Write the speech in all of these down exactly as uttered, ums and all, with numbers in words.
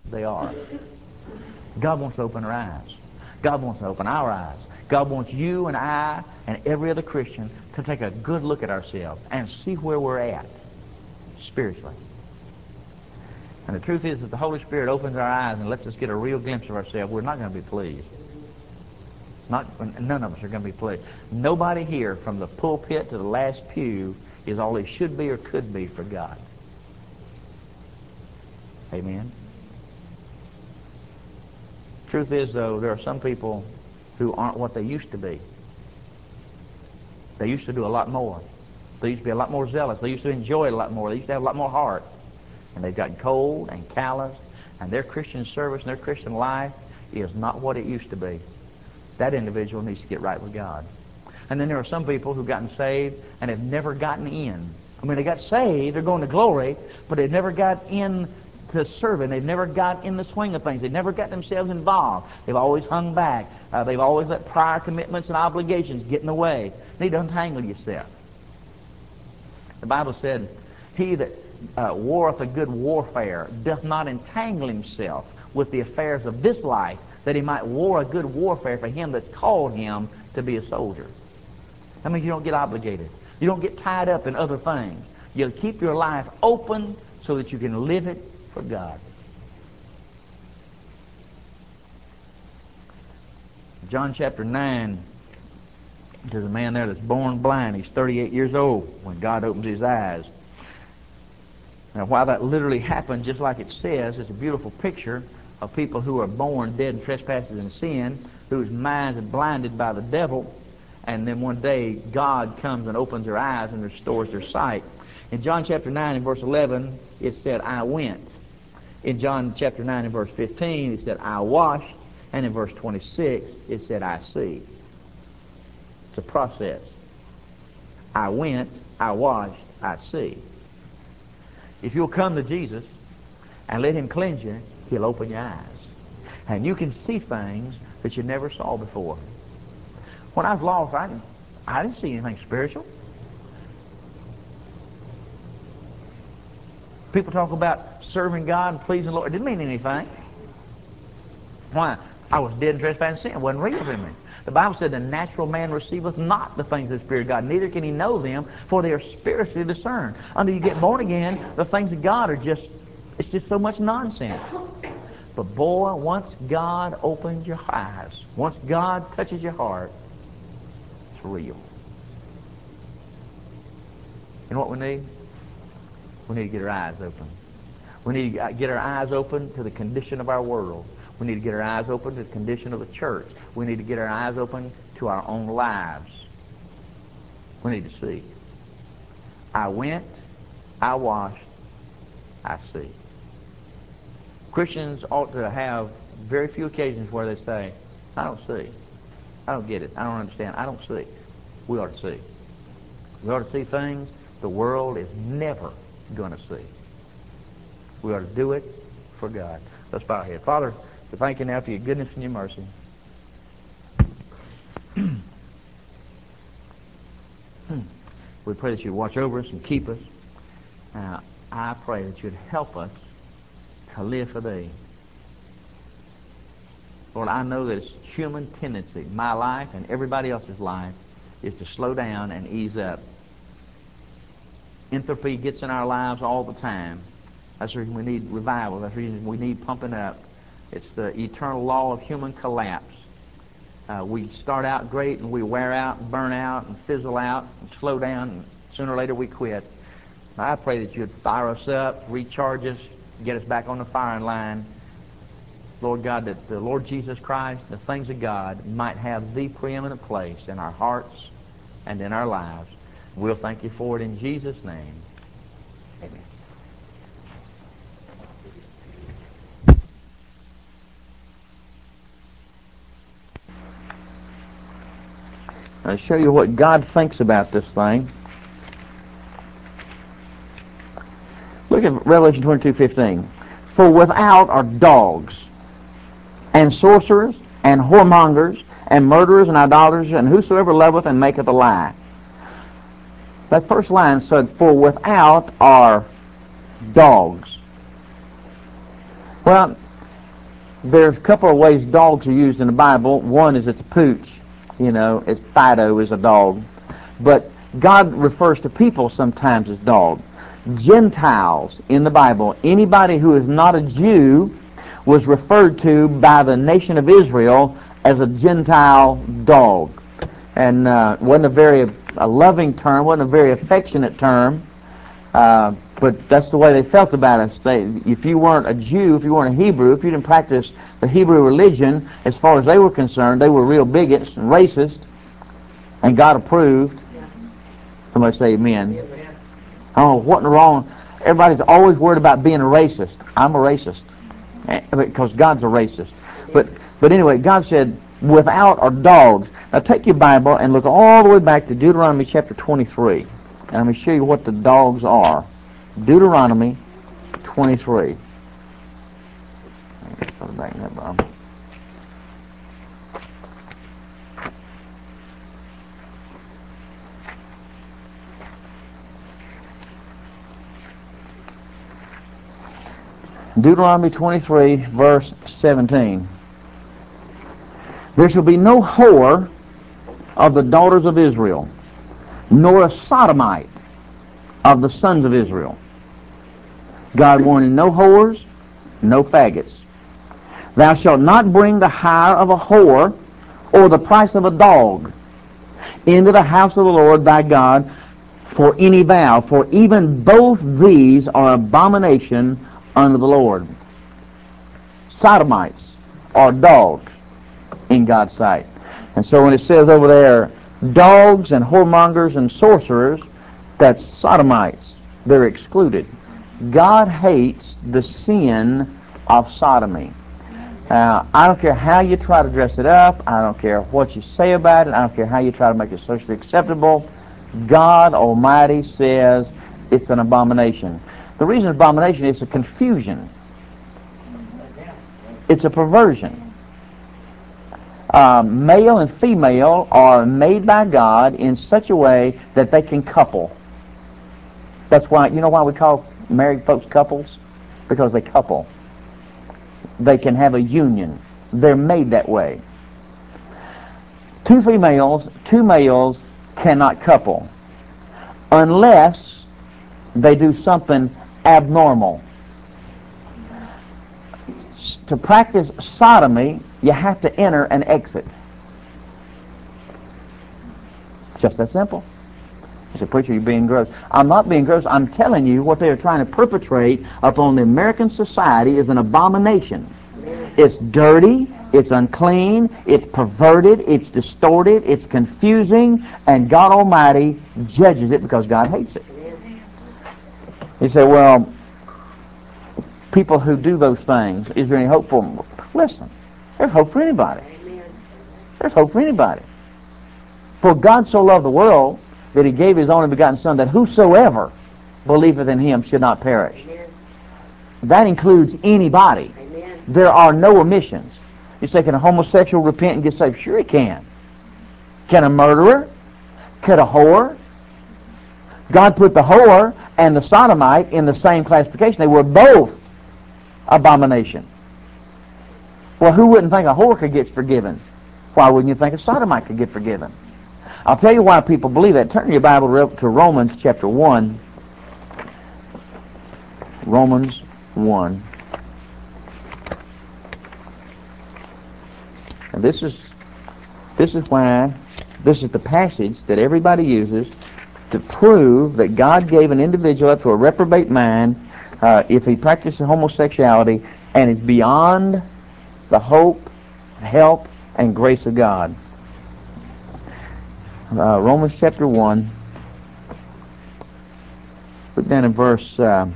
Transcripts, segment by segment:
they are. God wants to open our eyes. God wants to open our eyes. God wants you and I and every other Christian to take a good look at ourselves and see where we're at spiritually. And the truth is that the Holy Spirit opens our eyes and lets us get a real glimpse of ourselves. We're not going to be pleased. Not, none of us are going to be pleased. Nobody here from the pulpit to the last pew is all they should be or could be for God. Amen? Truth is, though, there are some people who aren't what they used to be. They used to do a lot more. They used to be a lot more zealous. They used to enjoy it a lot more. They used to have a lot more heart. And they've gotten cold and calloused, and their Christian service and their Christian life is not what it used to be. That individual needs to get right with God. And then there are some people who've gotten saved and have never gotten in. I mean, they got saved, they're going to glory, but they've never got in to serving. They've never got in the swing of things. They've never got themselves involved. They've always hung back. Uh, they've always let prior commitments and obligations get in the way. You need to untangle yourself. The Bible said, he that uh, warreth a good warfare doth not entangle himself with the affairs of this life, that he might war a good warfare for him that's called him to be a soldier. That means you don't get obligated. You don't get tied up in other things. You keep your life open so that you can live it for God. John chapter nine, there's a man there that's born blind. He's thirty-eight years old when God opens his eyes. Now, while that literally happened, just like it says, it's a beautiful picture of people who are born dead in trespasses and sin, whose minds are blinded by the devil, and then one day God comes and opens their eyes and restores their sight. In John chapter nine and verse eleven, it said, I went. In John chapter nine and verse fifteen, it said, I washed. And in verse twenty-six, it said, I see. It's a process. I went, I washed, I see. If you'll come to Jesus and let him cleanse you, he'll open your eyes. And you can see things that you never saw before. When I was lost, I didn't, I didn't see anything spiritual. People talk about serving God and pleasing the Lord. It didn't mean anything. Why? I was dead in trespass and sin. It wasn't real to me. The Bible said the natural man receiveth not the things of the Spirit of God, neither can he know them, for they are spiritually discerned. Until you get born again, the things of God are just, it's just so much nonsense. But boy, once God opens your eyes, once God touches your heart, it's real. You know what we need? We need to get our eyes open. We need to get our eyes open to the condition of our world. We need to get our eyes open to the condition of the church. We need to get our eyes open to our own lives. We need to see. I went, I washed, I see. Christians ought to have very few occasions where they say, I don't see. I don't get it. I don't understand. I don't see. We ought to see. We ought to see things the world is never going to see. We ought to do it for God. Let's bow our head. Father, we thank you now for your goodness and your mercy. We pray that you'd watch over us and keep us. Uh, I pray that you'd help us to live for thee. Lord, I know that it's human tendency, my life and everybody else's life, is to slow down and ease up. Entropy gets in our lives all the time. That's the reason we need revival. That's the reason we need pumping up. It's the eternal law of human collapse. Uh, we start out great and we wear out and burn out and fizzle out and slow down, and sooner or later we quit. I pray that you'd fire us up, recharge us, get us back on the firing line. Lord God, that the Lord Jesus Christ, the things of God, might have the preeminent place in our hearts and in our lives. We'll thank you for it in Jesus' name. Amen. I'll show you what God thinks about this thing. Look at Revelation twenty-two fifteen. For without are dogs, and sorcerers, and whoremongers, and murderers, and idolaters, and whosoever loveth and maketh a lie. That first line said, for without are dogs. Well, There's a couple of ways dogs are used in the Bible. One is it's a pooch. You know, it's Fido is a dog. But God refers to people sometimes as dogs. Gentiles in the Bible, anybody who is not a Jew, was referred to by the nation of Israel as a Gentile dog. And uh, wasn't a very a loving term, wasn't a very affectionate term. Uh, but that's the way they felt about us. They, if you weren't a Jew, if you weren't a Hebrew, if you didn't practice the Hebrew religion, as far as they were concerned, they were real bigots and racist, and God approved. Yeah. Somebody say amen. Amen. Oh, what's wrong? Everybody's always worried about being a racist. I'm a racist because God's a racist. But but anyway, God said, without are dogs. Now take your Bible and look all the way back to Deuteronomy chapter twenty-three. And let me show you what the dogs are. Deuteronomy twenty-three. Put it back in that Bible. Deuteronomy twenty-three, verse seventeen. There shall be no whore of the daughters of Israel, nor a sodomite of the sons of Israel. God warning, no whores, no faggots. Thou shalt not bring the hire of a whore or the price of a dog into the house of the Lord thy God for any vow, for even both these are abomination unto the Lord. Sodomites are dogs in God's sight. And so when it says over there, dogs and whoremongers and sorcerers, that's sodomites. They're excluded. God hates the sin of sodomy. Uh, I don't care how you try to dress it up. I don't care what you say about it. I don't care how you try to make it socially acceptable. God Almighty says it's an abomination. The reason it's abomination is a confusion. It's a perversion. Uh, male and female are made by God in such a way that they can couple. That's why, you know why we call married folks couples? Because they couple. They can have a union. They're made that way. Two females, two males cannot couple unless they do something abnormal. To practice sodomy, you have to enter and exit. Just that simple. You say, preacher, you're being gross. I'm not being gross. I'm telling you what they are trying to perpetrate upon the American society is an abomination. It's dirty, it's unclean, it's perverted, it's distorted, it's confusing, and God Almighty judges it because God hates it. You say, well, people who do those things, is there any hope for them? Listen, there's hope for anybody. There's hope for anybody. For God so loved the world that he gave his only begotten Son, that whosoever believeth in him should not perish. Amen. That includes anybody. Amen. There are no omissions. You say, can a homosexual repent and get saved? Sure he can. Can a murderer? Can a whore? God put the whore and the sodomite in the same classification. They were both abomination. Well, who wouldn't think a whore could get forgiven? Why wouldn't you think a sodomite could get forgiven? I'll tell you why people believe that. Turn your Bible to Romans chapter one. Romans one. And this is this is why this is the passage that everybody uses to prove that God gave an individual up to a reprobate mind uh, if he practices homosexuality and is beyond the hope, help, and grace of God. Uh, Romans chapter one. Put down in verse. Uh,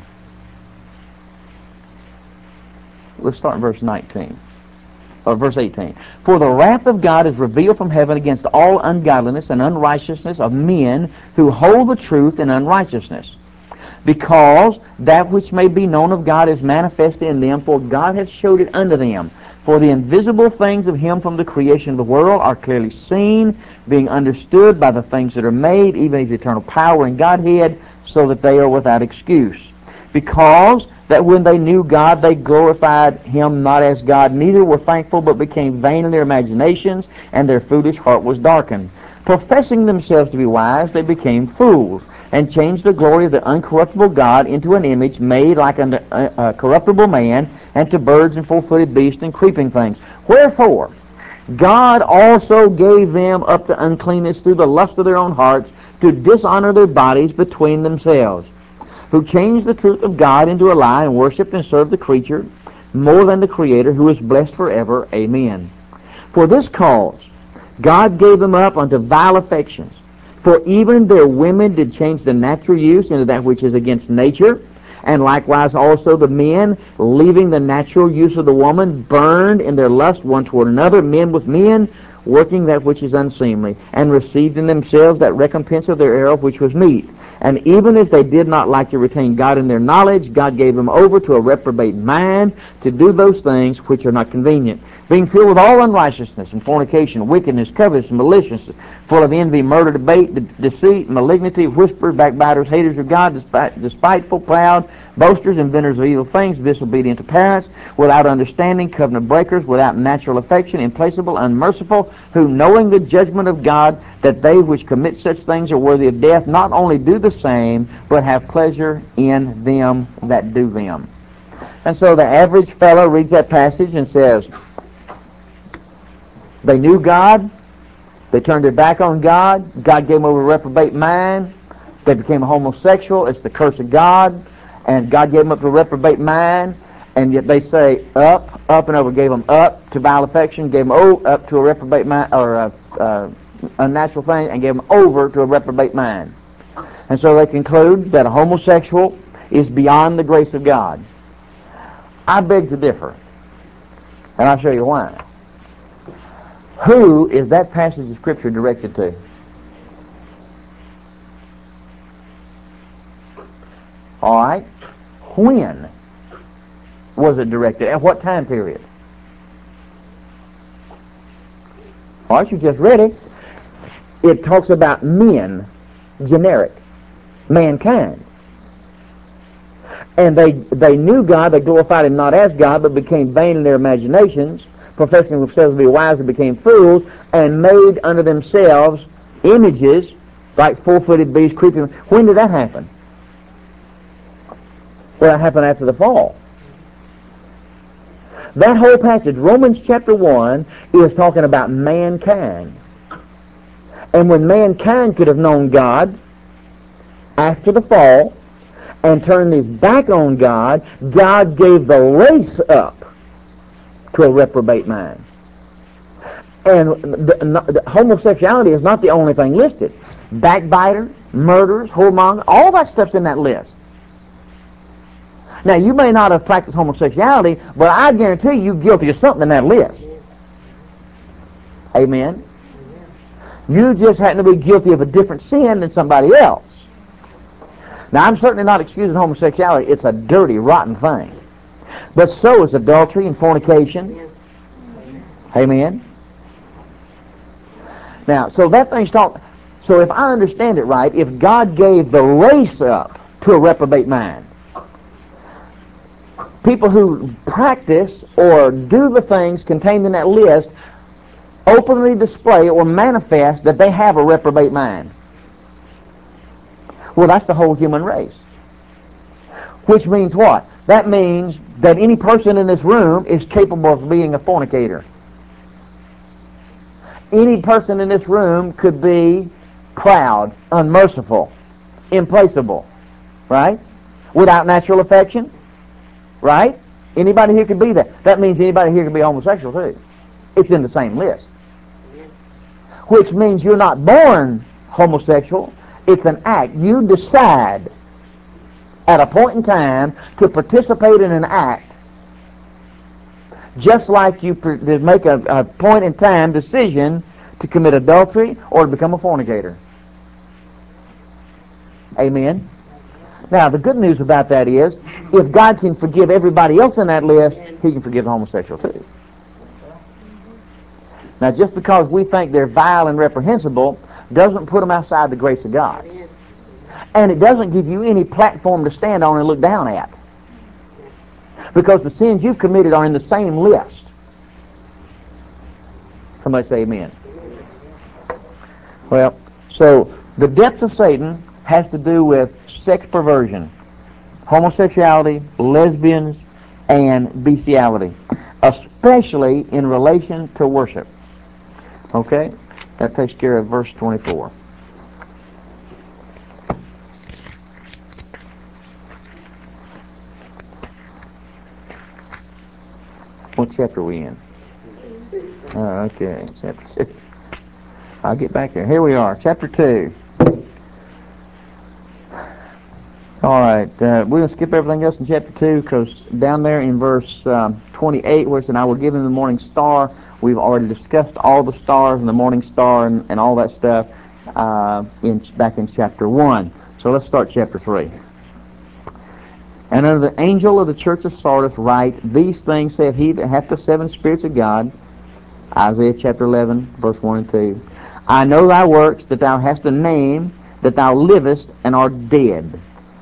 let's start in verse nineteen. Or verse eighteen. For the wrath of God is revealed from heaven against all ungodliness and unrighteousness of men who hold the truth in unrighteousness. Because that which may be known of God is manifest in them, for God hath showed it unto them. For the invisible things of him from the creation of the world are clearly seen, being understood by the things that are made, even his eternal power and Godhead, so that they are without excuse. Because that when they knew God, they glorified him not as God, neither were thankful, but became vain in their imaginations, and their foolish heart was darkened. Professing themselves to be wise, they became fools, and changed the glory of the uncorruptible God into an image made like a, a, a corruptible man, and to birds and full-footed beasts and creeping things. Wherefore God also gave them up to uncleanness through the lust of their own hearts, to dishonor their bodies between themselves, who changed the truth of God into a lie, and worshipped and served the creature more than the Creator, who is blessed forever. Amen. For this cause God gave them up unto vile affections. For even their women did change the natural use into that which is against nature, and likewise also the men, leaving the natural use of the woman, burned in their lust one toward another, men with men, working that which is unseemly, and received in themselves that recompense of their error which was meet. And even if they did not like to retain God in their knowledge, God gave them over to a reprobate mind to do those things which are not convenient, being filled with all unrighteousness and fornication, wickedness, covetousness, maliciousness, full of envy, murder, debate, de- deceit, malignity, whisperers, backbiters, haters of God, despite, despiteful, proud, boasters, inventors of evil things, disobedient to parents, without understanding, covenant breakers, without natural affection, implacable, unmerciful, who, knowing the judgment of God, that they which commit such things are worthy of death, not only do the same, but have pleasure in them that do them. And so the average fellow reads that passage and says, they knew God, they turned their back on God, God gave them over a reprobate mind, they became a homosexual, it's the curse of God, and God gave them up to a reprobate mind, and yet they say up, up and over, gave them up to vile affection, gave them oh, up to a reprobate mind, or a, a unnatural thing, and gave them over to a reprobate mind. And so they conclude that a homosexual is beyond the grace of God. I beg to differ, and I'll show you why. Who is that passage of Scripture directed to? All right. When was it directed? At what time period? All right, you just read it. It talks about men, generic, mankind. And they, they knew God, they glorified him not as God, but became vain in their imaginations, professing themselves to be wise and became fools, and made unto themselves images like full-footed beasts, creeping. When did that happen? Well, that happened after the fall. That whole passage, Romans chapter one, is talking about mankind. And when mankind could have known God after the fall and turned his back on God, God gave the race up to a reprobate mind. And the, the, homosexuality is not the only thing listed. Backbiters, murderers, whoremongers, all that stuff's in that list. Now, you may not have practiced homosexuality, but I guarantee you, you're guilty of something in that list. Amen? You just happen to be guilty of a different sin than somebody else. Now, I'm certainly not excusing homosexuality. It's a dirty, rotten thing. But so is adultery and fornication. Amen? Now, so that thing's talking. So if I understand it right, if God gave the race up to a reprobate mind, people who practice or do the things contained in that list openly display or manifest that they have a reprobate mind. Well, that's the whole human race. Which means what? That means that any person in this room is capable of being a fornicator. Any person in this room could be proud, unmerciful, implacable, right? Without natural affection, right? Anybody here could be that. That means anybody here could be homosexual too. It's in the same list. Which means you're not born homosexual. It's an act. You decide at a point in time to participate in an act, just like you make a, a point in time decision to commit adultery or to become a fornicator. Amen? Now, the good news about that is, if God can forgive everybody else in that list, he can forgive the homosexual too. Now, just because we think they're vile and reprehensible doesn't put them outside the grace of God. And it doesn't give you any platform to stand on and look down at. because the sins you've committed are in the same list. Somebody say amen. Well, so the depths of Satan has to do with sex perversion, homosexuality, lesbians, and bestiality, especially in relation to worship. Okay? That takes care of verse twenty-four. What chapter are we in? Oh, okay, chapter two. I'll get back there. Here we are, chapter two. All right, uh, we're going to skip everything else in chapter two because down there in verse um, twenty-eight, where it said, I will give him the morning star, we've already discussed all the stars and the morning star and, and all that stuff uh, in back in chapter one. So let's start chapter three. And unto the angel of the church of Sardis write, These things saith he that hath the seven spirits of God, Isaiah chapter eleven, verse one and two. I know thy works, that thou hast a name, that thou livest and art dead.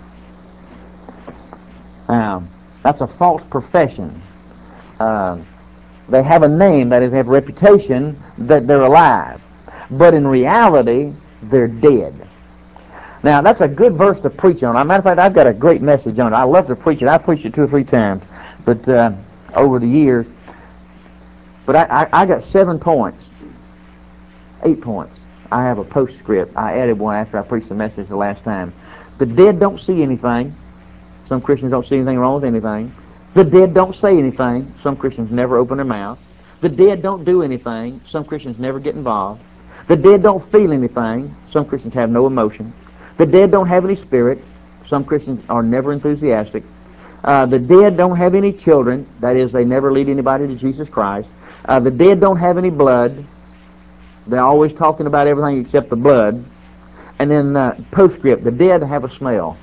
Now, that's a false profession. Uh, they have a name, that is, they have a reputation that they're alive. But in reality, they're dead. Now, that's a good verse to preach on. As a matter of fact, I've got a great message on it. I love to preach it. I've preached it two or three times but uh, over the years. But I, I, I got seven points, eight points. I have a postscript. I added one after I preached the message the last time. The dead don't see anything. Some Christians don't see anything wrong with anything. The dead don't say anything. Some Christians never open their mouth. The dead don't do anything. Some Christians never get involved. The dead don't feel anything. Some Christians have no emotion. The dead don't have any spirit. Some Christians are never enthusiastic. Uh, the dead don't have any children. That is, they never lead anybody to Jesus Christ. Uh, the dead don't have any blood. They're always talking about everything except the blood. And then uh, postscript, the dead have a smell.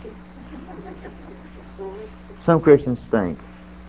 Some Christians stink.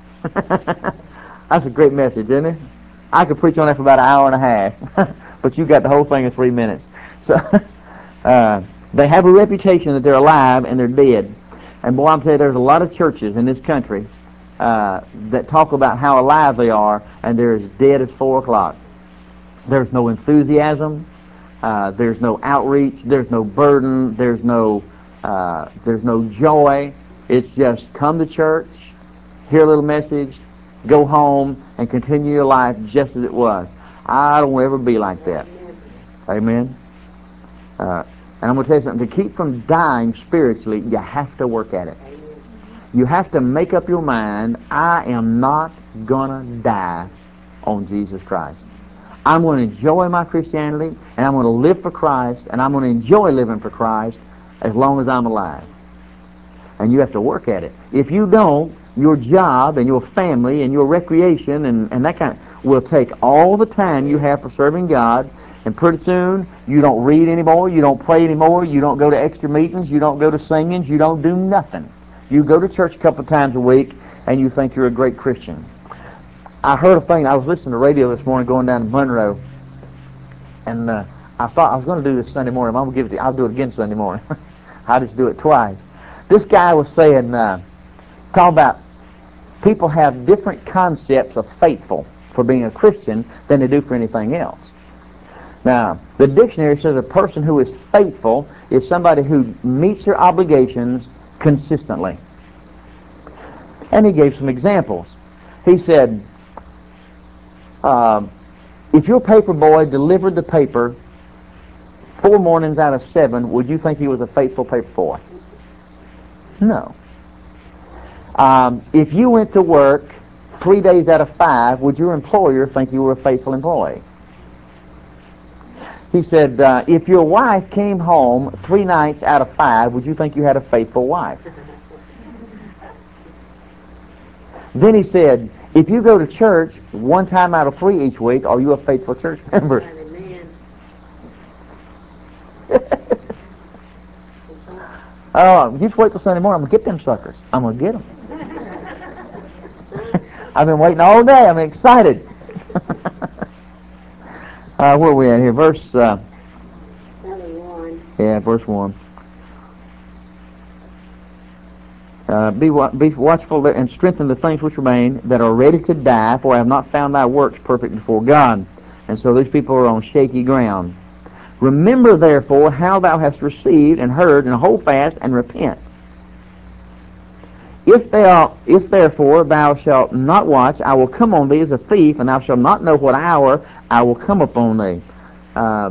That's a great message, isn't it? I could preach on that for about an hour and a half, but you got the whole thing in three minutes. So uh, they have a reputation that they're alive and they're dead. And boy, I'm telling you, there's a lot of churches in this country uh, that talk about how alive they are, and they're as dead as four o'clock. There's no enthusiasm. Uh, there's no outreach. There's no burden. There's no uh, there's no joy. It's just come to church, hear a little message, go home, and continue your life just as it was. I don't ever be like that. Amen. Uh, and I'm going to tell you something. To keep from dying spiritually, you have to work at it. You have to make up your mind, I am not going to die on Jesus Christ. I'm going to enjoy my Christianity, and I'm going to live for Christ, and I'm going to enjoy living for Christ as long as I'm alive. And you have to work at it. If you don't, your job and your family and your recreation and, and that kind of will take all the time you have for serving God, and pretty soon you don't read anymore, you don't pray anymore, you don't go to extra meetings, you don't go to singings, you don't do nothing. You go to church a couple of times a week and you think you're a great Christian. I heard a thing, I was listening to radio this morning going down to Monroe, and uh, I thought I was going to do this Sunday morning. I'm going to give it to you. I'll do it again Sunday morning. I just do it twice. This guy was saying, uh, talking about people have different concepts of faithful for being a Christian than they do for anything else. Now, the dictionary says a person who is faithful is somebody who meets their obligations consistently. And he gave some examples. He said, uh, if your paper boy delivered the paper four mornings out of seven, would you think he was a faithful paper boy? No. Um, if you went to work three days out of five, would your employer think you were a faithful employee? He said, uh, if your wife came home three nights out of five, would you think you had a faithful wife? Then he said, if you go to church one time out of three each week, are you a faithful church member? Amen. Oh, just wait till Sunday morning. I'm going to get them suckers. I'm going to get them. I've been waiting all day. I'm excited. uh, where are we at here? Verse... Uh, yeah, verse one. Uh, be, wa- be watchful and strengthen the things which remain that are ready to die, for I have not found thy works perfect before God. And so these people are on shaky ground. Remember therefore how thou hast received and heard, and hold fast and repent. If thou, if therefore thou shalt not watch, I will come on thee as a thief, and thou shalt not know what hour I will come upon thee. Uh,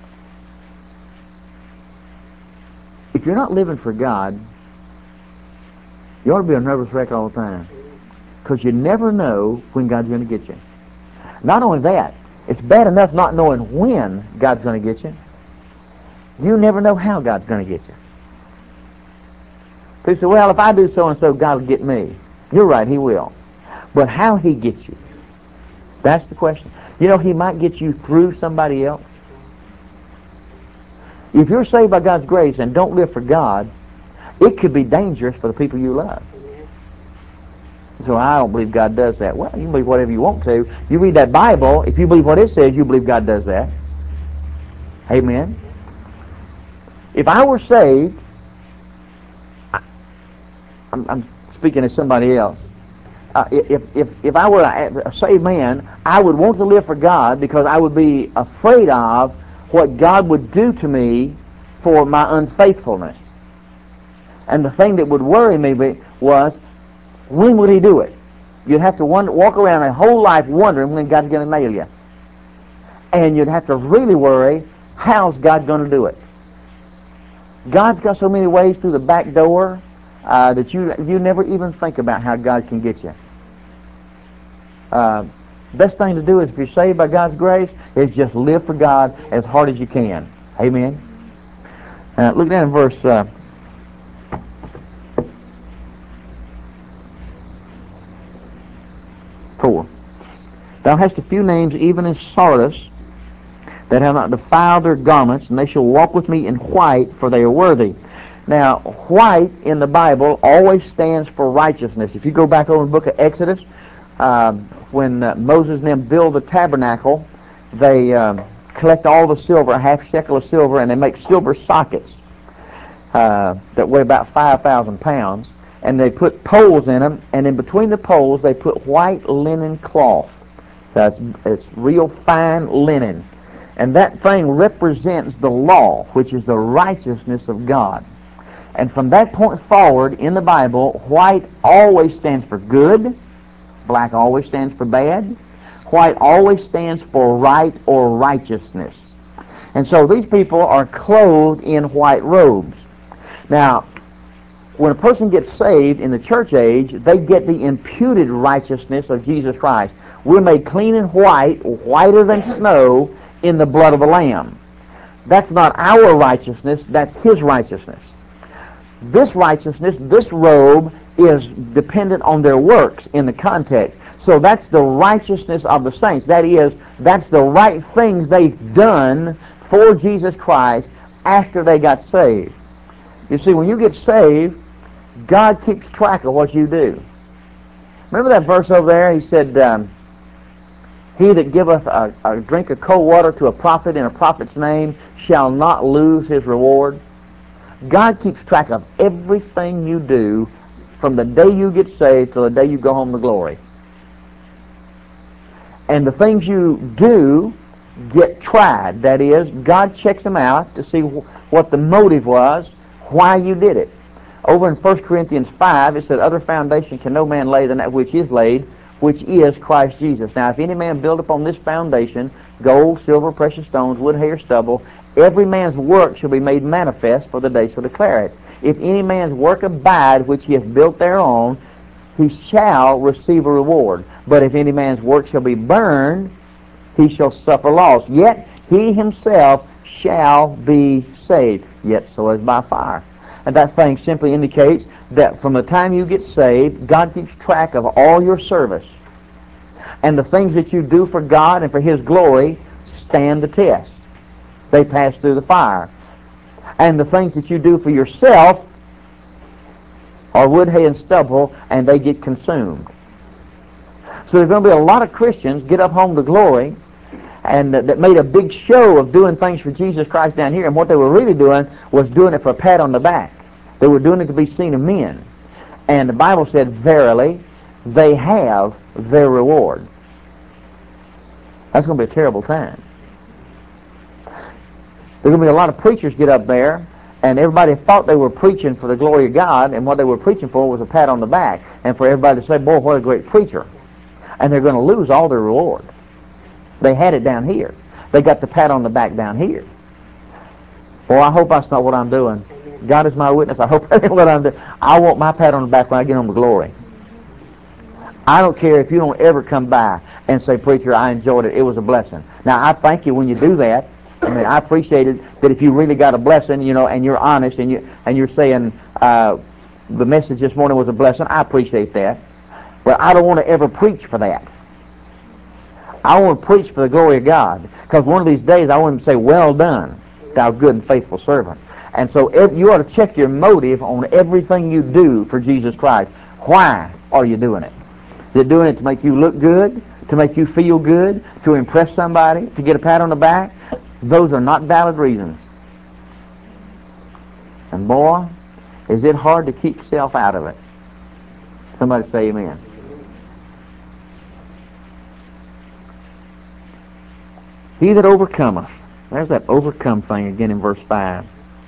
if you're not living for God, you ought to be a nervous wreck all the time, because you never know when God's going to get you. Not only that, it's bad enough not knowing when God's going to get you. You never know how God's going to get you. People say, well, if I do so-and-so, God will get me. You're right, He will. But how He gets you, that's the question. You know, He might get you through somebody else. If you're saved by God's grace and don't live for God, it could be dangerous for the people you love. So I don't believe God does that. Well, you can believe whatever you want to. You read that Bible, if you believe what it says, you believe God does that. Amen. If I were saved, I'm, I'm speaking as somebody else. Uh, if, if, if I were a, a saved man, I would want to live for God because I would be afraid of what God would do to me for my unfaithfulness. And the thing that would worry me was, when would He do it? You'd have to wonder, walk around a whole life wondering when God's going to nail you. And you'd have to really worry, how's God going to do it? God's got so many ways through the back door uh, that you you never even think about how God can get you. Uh, best thing to do is, if you're saved by God's grace, is just live for God as hard as you can. Amen. Uh, look down in verse uh, four. Thou hast a few names even as Sardis, that have not defiled their garments, and they shall walk with me in white, for they are worthy. Now, white in the Bible always stands for righteousness. If you go back over the book of Exodus, uh, when uh, Moses and them build the tabernacle, they uh, collect all the silver, a half shekel of silver, and they make silver sockets uh, that weigh about five thousand pounds, and they put poles in them, and in between the poles they put white linen cloth. So it's, it's real fine linen. And that thing represents the law, which is the righteousness of God. And from that point forward in the Bible, white always stands for good, black always stands for bad, white always stands for right or righteousness. And so these people are clothed in white robes. Now, when a person gets saved in the church age, they get the imputed righteousness of Jesus Christ. We're made clean and white, whiter than snow, in the blood of the Lamb. That's not our righteousness, that's His righteousness. This righteousness, this robe, is dependent on their works in the context. So that's the righteousness of the saints. That is, that's the right things they've done for Jesus Christ after they got saved. You see, when you get saved, God keeps track of what you do. Remember that verse over there? He said, um, He that giveth a, a drink of cold water to a prophet in a prophet's name shall not lose his reward. God keeps track of everything you do from the day you get saved till the day you go home to glory. And the things you do get tried. That is, God checks them out to see wh- what the motive was, why you did it. Over in First Corinthians five, it said, other foundation can no man lay than that which is laid, which is Christ Jesus. Now, if any man build upon this foundation, gold, silver, precious stones, wood, hay, or stubble, every man's work shall be made manifest, for the day shall declare it. If any man's work abide, which he hath built thereon, he shall receive a reward. But if any man's work shall be burned, he shall suffer loss. Yet he himself shall be saved, yet so as by fire. And that thing simply indicates that from the time you get saved, God keeps track of all your service. And the things that you do for God and for His glory stand the test. They pass through the fire. And the things that you do for yourself are wood, hay, and stubble, and they get consumed. So there's going to be a lot of Christians get up home to glory and that, that made a big show of doing things for Jesus Christ down here, and what they were really doing was doing it for a pat on the back. They were doing it to be seen of men. And the Bible said, verily, they have their reward. That's going to be a terrible time. There's going to be a lot of preachers get up there, and everybody thought they were preaching for the glory of God, and what they were preaching for was a pat on the back, and for everybody to say, boy, what a great preacher. And they're going to lose all their reward. They had it down here. They got the pat on the back down here. Well, I hope that's not what I'm doing. God is my witness. I hope that's what I'm doing. I want my pat on the back when I get on the glory. I don't care if you don't ever come by and say, preacher, I enjoyed it. It was a blessing. Now, I thank you when you do that. I mean, I appreciate it that if you really got a blessing, you know, and you're honest and, you, and you're saying uh, the message this morning was a blessing, I appreciate that. But I don't want to ever preach for that. I want to preach for the glory of God. Because one of these days I want him to say, well done, thou good and faithful servant. And so if, you ought to check your motive on everything you do for Jesus Christ. Why are you doing it? Is it doing it to make you look good, to make you feel good, to impress somebody, to get a pat on the back? Those are not valid reasons. And boy, is it hard to keep self out of it. Somebody say amen. He that overcometh. There's that overcome thing again in verse five.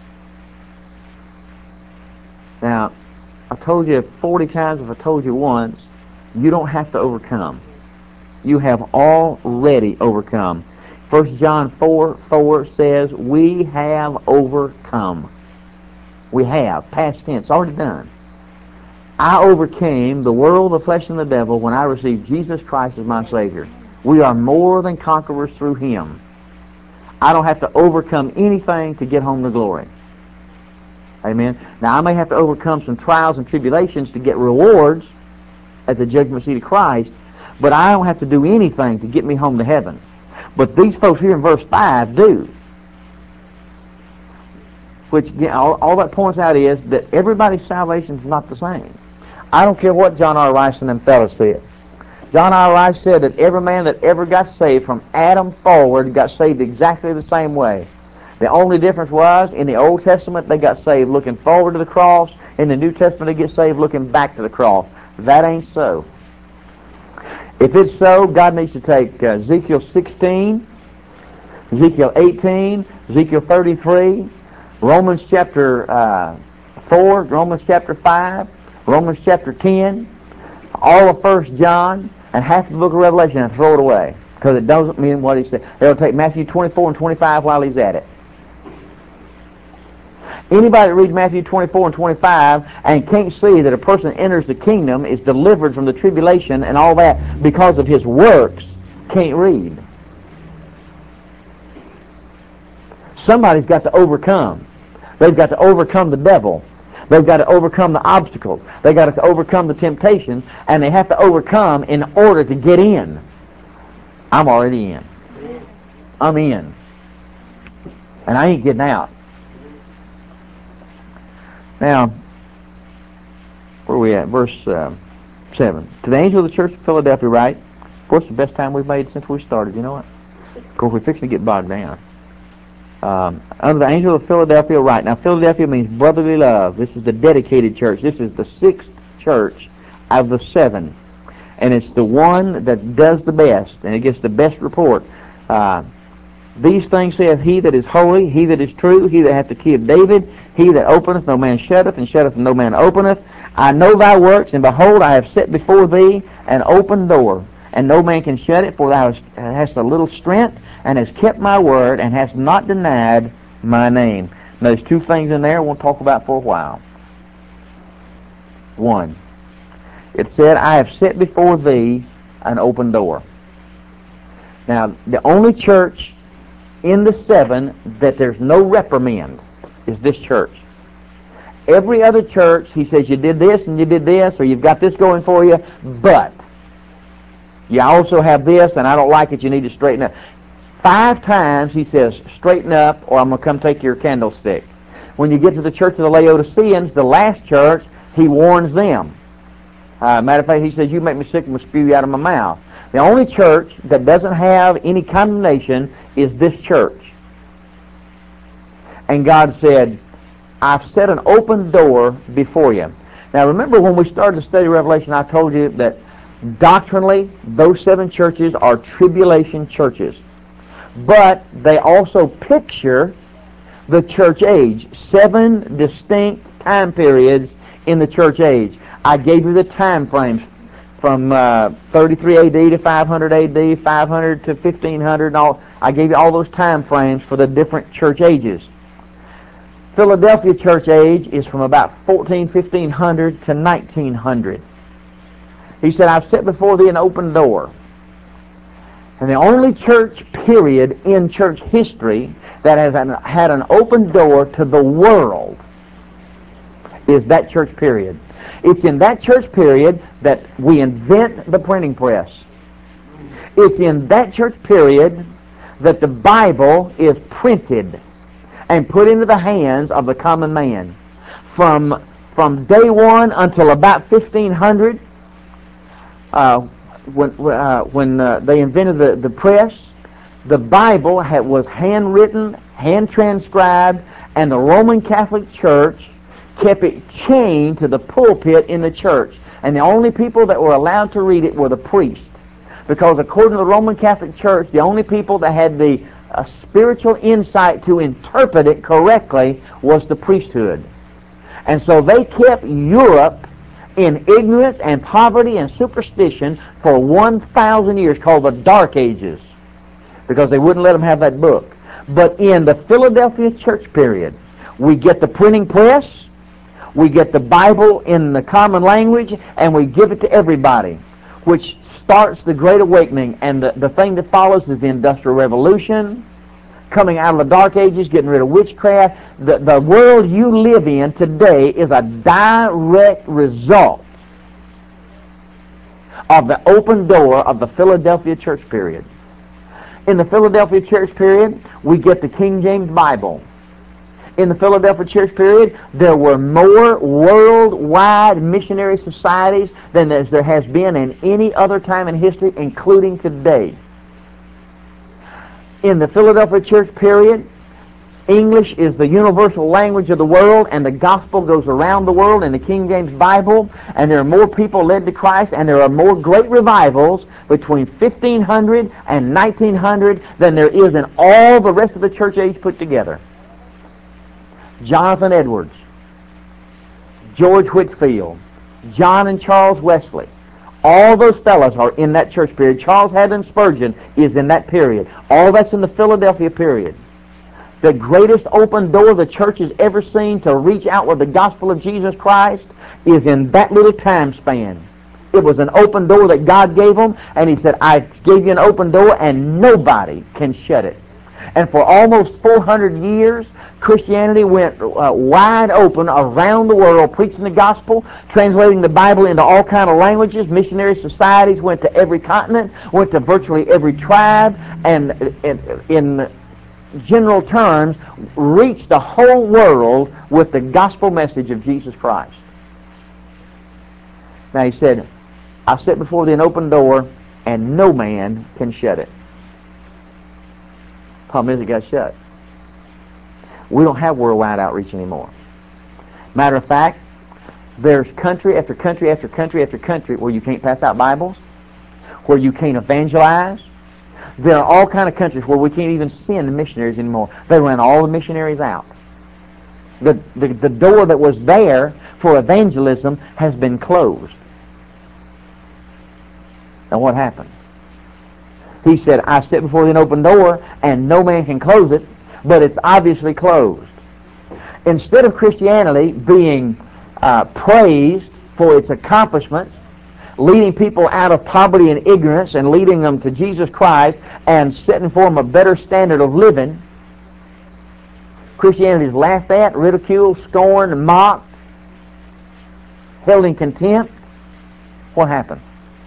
Now, I told you forty times, if I told you once, you don't have to overcome. You have already overcome. First John four four says, we have overcome. We have. Past tense. Already done. I overcame the world, the flesh, and the devil when I received Jesus Christ as my Savior. We are more than conquerors through Him. I don't have to overcome anything to get home to glory. Amen. Now, I may have to overcome some trials and tribulations to get rewards at the judgment seat of Christ, but I don't have to do anything to get me home to heaven. But these folks here in verse five do. Which, all, all that points out is that everybody's salvation is not the same. I don't care what John R. Rice and them fellas said. John R. Rice said that every man that ever got saved from Adam forward got saved exactly the same way. The only difference was, in the Old Testament, they got saved looking forward to the cross. In the New Testament, they get saved looking back to the cross. That ain't so. If it's so, God needs to take uh, Ezekiel sixteen, Ezekiel eighteen, Ezekiel thirty-three, Romans chapter uh, four, Romans chapter five, Romans chapter ten, all of First John, and half the book of Revelation and throw it away. Because it doesn't mean what he said. They'll take Matthew twenty-four and twenty-five while he's at it. Anybody that reads Matthew twenty-four and twenty-five and can't see that a person enters the kingdom, is delivered from the tribulation and all that because of his works, can't read. Somebody's got to overcome. They've got to overcome the devil. They've got to overcome the obstacles. They've got to overcome the temptation, and they have to overcome in order to get in. I'm already in. I'm in. And I ain't getting out. Now, where are we at? Verse uh, seven. To the angel of the church of Philadelphia write, of course, the best time we've made since we started, you know what? Of course, we're fixing to get bogged down. Um, under the angel of Philadelphia write. Now, Philadelphia means brotherly love. This is the dedicated church. This is the sixth church of the seven. And it's the one that does the best, and it gets the best report. Uh, These things saith he that is holy, he that is true, he that hath the key of David, he that openeth, no man shutteth, and shutteth, no man openeth. I know thy works, and behold, I have set before thee an open door, and no man can shut it, for thou hast a little strength, and hast kept my word, and hast not denied my name. Now, there's two things in there we'll talk about for a while. One, it said, I have set before thee an open door. Now, the only church in the seven that there's no reprimand is this church. Every other church, he says, you did this and you did this, or you've got this going for you, but you also have this, and I don't like it, you need to straighten up. Five times he says, straighten up, or I'm going to come take your candlestick. When you get to the church of the Laodiceans, the last church, he warns them. Uh, matter of fact, he says, you make me sick and will spew you out of my mouth. The only church that doesn't have any condemnation is this church. And God said, I've set an open door before you. Now remember when we started to study Revelation, I told you that doctrinally those seven churches are tribulation churches. But they also picture the church age. Seven distinct time periods in the church age. I gave you the time frames from uh, thirty-three A D to five hundred A D, five hundred to fifteen hundred, and all. I gave you all those time frames for the different church ages. Philadelphia church age is from about fourteen, fifteen hundred to nineteen hundred. He said, I've set before thee an open door. And the only church period in church history that has an, had an open door to the world is that church period. It's in that church period that we invent the printing press. It's in that church period that the Bible is printed and put into the hands of the common man. From, from day one until about fifteen hundred, uh, when, uh, when uh, they invented the, the press, the Bible had, was handwritten, hand-transcribed, and the Roman Catholic Church kept it chained to the pulpit in the church. And the only people that were allowed to read it were the priests. Because according to the Roman Catholic Church, the only people that had the uh, spiritual insight to interpret it correctly was the priesthood. And so they kept Europe in ignorance and poverty and superstition for one thousand years, called the Dark Ages, because they wouldn't let them have that book. But in the Philadelphia church period, we get the printing press, we get the Bible in the common language, and we give it to everybody, which starts the Great Awakening. And the, the thing that follows is the Industrial Revolution, coming out of the Dark Ages, getting rid of witchcraft. The, the world you live in today is a direct result of the open door of the Philadelphia church period. In the Philadelphia church period, we get the King James Bible. In the Philadelphia church period, there were more worldwide missionary societies than there has been in any other time in history, including today. In the Philadelphia church period, English is the universal language of the world, and the gospel goes around the world in the King James Bible, and there are more people led to Christ, and there are more great revivals between fifteen hundred and nineteen hundred than there is in all the rest of the church age put together. Jonathan Edwards, George Whitefield, John and Charles Wesley, all those fellows are in that church period. Charles Haddon Spurgeon is in that period. All that's in the Philadelphia period. The greatest open door the church has ever seen to reach out with the gospel of Jesus Christ is in that little time span. It was an open door that God gave them, and He said, I gave you an open door, and nobody can shut it. And for almost four hundred years, Christianity went uh, wide open around the world, preaching the gospel, translating the Bible into all kinds of languages. Missionary societies went to every continent, went to virtually every tribe, and in, in general terms, reached the whole world with the gospel message of Jesus Christ. Now He said, I set before thee an open door, and no man can shut it. Problem is, it got shut. We don't have worldwide outreach anymore. Matter of fact, there's country after country after country after country where you can't pass out Bibles, where you can't evangelize. There are all kinds of countries where we can't even send missionaries anymore. They ran all the missionaries out. The, the, the door that was there for evangelism has been closed. Now what happened? He said, I set before thee an open door, and no man can close it, but it's obviously closed. Instead of Christianity being uh, praised for its accomplishments, leading people out of poverty and ignorance and leading them to Jesus Christ and setting for them a better standard of living, Christianity is laughed at, ridiculed, scorned, mocked, held in contempt. What happened?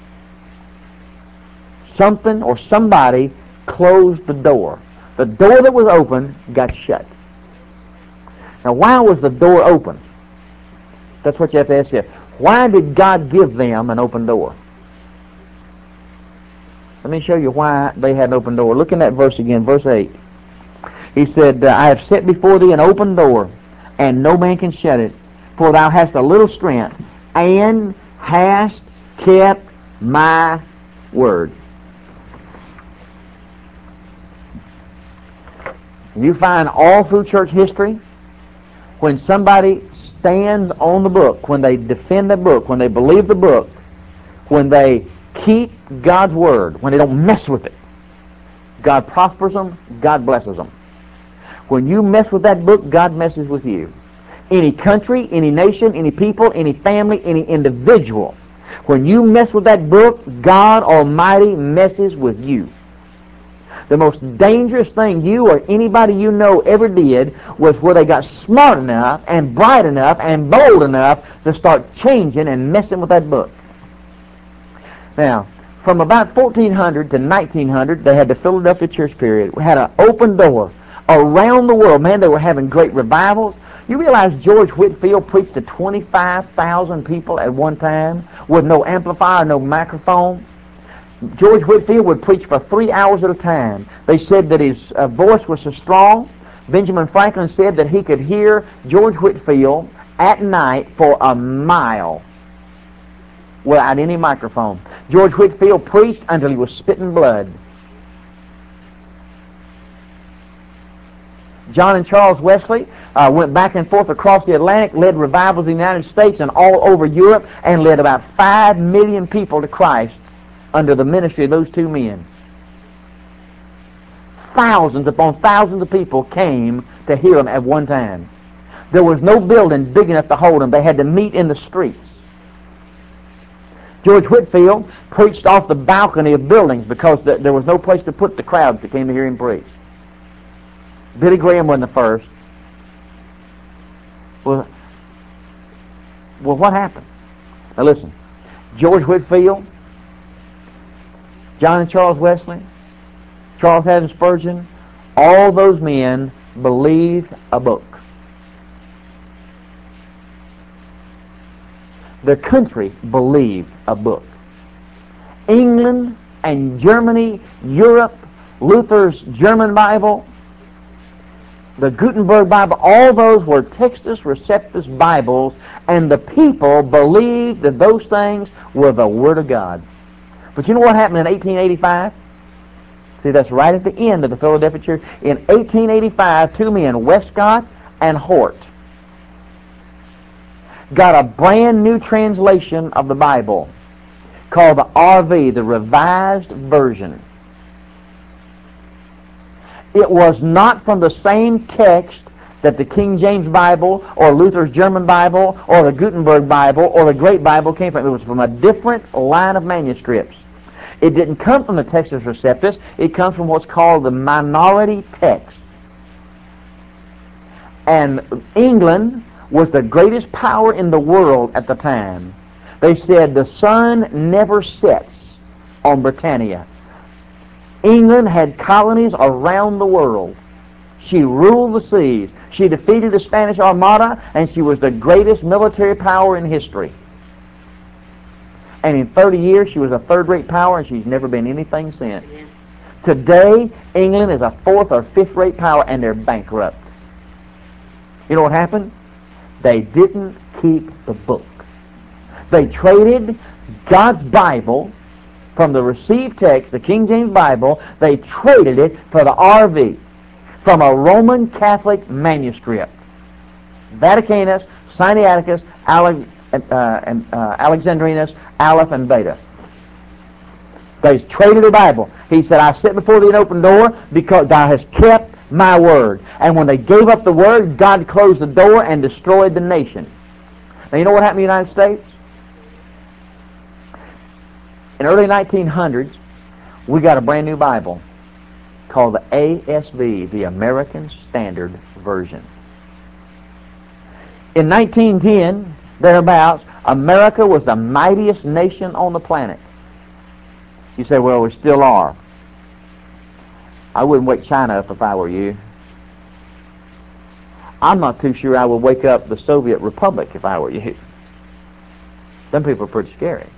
Something or somebody closed the door. The door that was open got shut. Now, why was the door open? That's what you have to ask yourself. Why did God give them an open door? Let me show you why they had an open door. Look in that verse again, verse eight. He said, I have set before thee an open door, and no man can shut it, for thou hast a little strength, and hast kept my word. You find all through church history, when somebody stands on the book, when they defend the book, when they believe the book, when they keep God's word, when they don't mess with it, God prospers them, God blesses them. When you mess with that book, God messes with you. Any country, any nation, any people, any family, any individual, when you mess with that book, God Almighty messes with you. The most dangerous thing you or anybody you know ever did was where they got smart enough and bright enough and bold enough to start changing and messing with that book. Now, from about fourteen hundred to nineteen hundred, they had the Philadelphia church period. We had an open door around the world. Man, they were having great revivals. You realize George Whitefield preached to twenty-five thousand people at one time with no amplifier, no microphone? George Whitefield would preach for three hours at a time. They said that his uh, voice was so strong. Benjamin Franklin said that he could hear George Whitefield at night for a mile without any microphone. George Whitefield preached until he was spitting blood. John and Charles Wesley uh, went back and forth across the Atlantic, led revivals in the United States and all over Europe, and led about five million people to Christ under the ministry of those two men. Thousands upon thousands of people came to hear them at one time. There was no building big enough to hold them. They had to meet in the streets. George Whitefield preached off the balcony of buildings because th- there was no place to put the crowds that came to hear him preach. Billy Graham wasn't the first. Well, well, what happened? Now listen, George Whitefield, John and Charles Wesley, Charles Haddon Spurgeon, all those men believed a book. Their country believed a book. England and Germany, Europe, Luther's German Bible, the Gutenberg Bible, all those were Textus Receptus Bibles, and the people believed that those things were the Word of God. But you know what happened in eighteen eighty-five? See, that's right at the end of the Philadelphia church. In eighteen eighty-five, two men, Westcott and Hort, got a brand new translation of the Bible called the R V, the Revised Version. It was not from the same text that the King James Bible or Luther's German Bible or the Gutenberg Bible or the Great Bible came from. It was from a different line of manuscripts. It didn't come from the Textus Receptus. It comes from what's called the minority text. And England was the greatest power in the world at the time. They said the sun never sets on Britannia. England had colonies around the world. She ruled the seas. She defeated the Spanish Armada, and she was the greatest military power in history. And in thirty years, she was a third-rate power, and she's never been anything since. Today, England is a fourth or fifth-rate power, and they're bankrupt. You know what happened? They didn't keep the book. They traded God's Bible from the received text, the King James Bible. They traded it for the R V from a Roman Catholic manuscript. Vaticanus, Sinaiticus, Ale- uh, and, uh, Alexandrinus, Aleph, and Beta. They traded the Bible. He said, I sit before thee an open door because thou hast kept my word. And when they gave up the word, God closed the door and destroyed the nation. Now, you know what happened in the United States? In the early nineteen hundreds, we got a brand new Bible called the A S V, the American Standard Version. In nineteen ten, thereabouts, America was the mightiest nation on the planet. You say, well, we still are. I wouldn't wake China up if I were you. I'm not too sure I would wake up the Soviet Republic if I were you. Some people are pretty scary.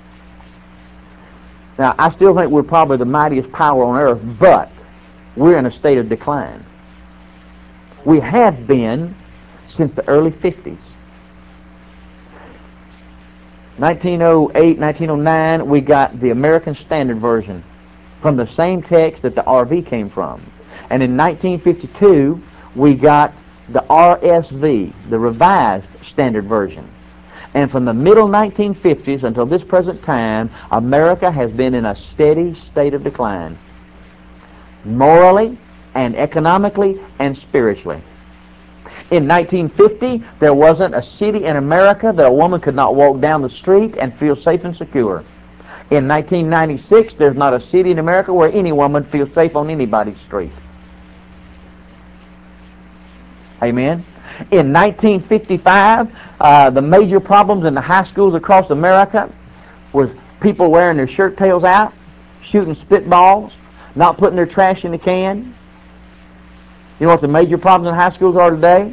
Now, I still think we're probably the mightiest power on earth, but we're in a state of decline. We have been since the early fifties. nineteen oh eight, nineteen oh nine, we got the American Standard Version from the same text that the R V came from. And in nineteen fifty-two, we got the R S V, the Revised Standard Version. And from the middle nineteen fifties until this present time, America has been in a steady state of decline, morally and economically and spiritually. In nineteen fifty, there wasn't a city in America that a woman could not walk down the street and feel safe and secure. In nineteen ninety-six, there's not a city in America where any woman feels safe on anybody's street. Amen. In nineteen fifty-five, uh, the major problems in the high schools across America was people wearing their shirt tails out, shooting spitballs, not putting their trash in the can. You know what the major problems in high schools are today?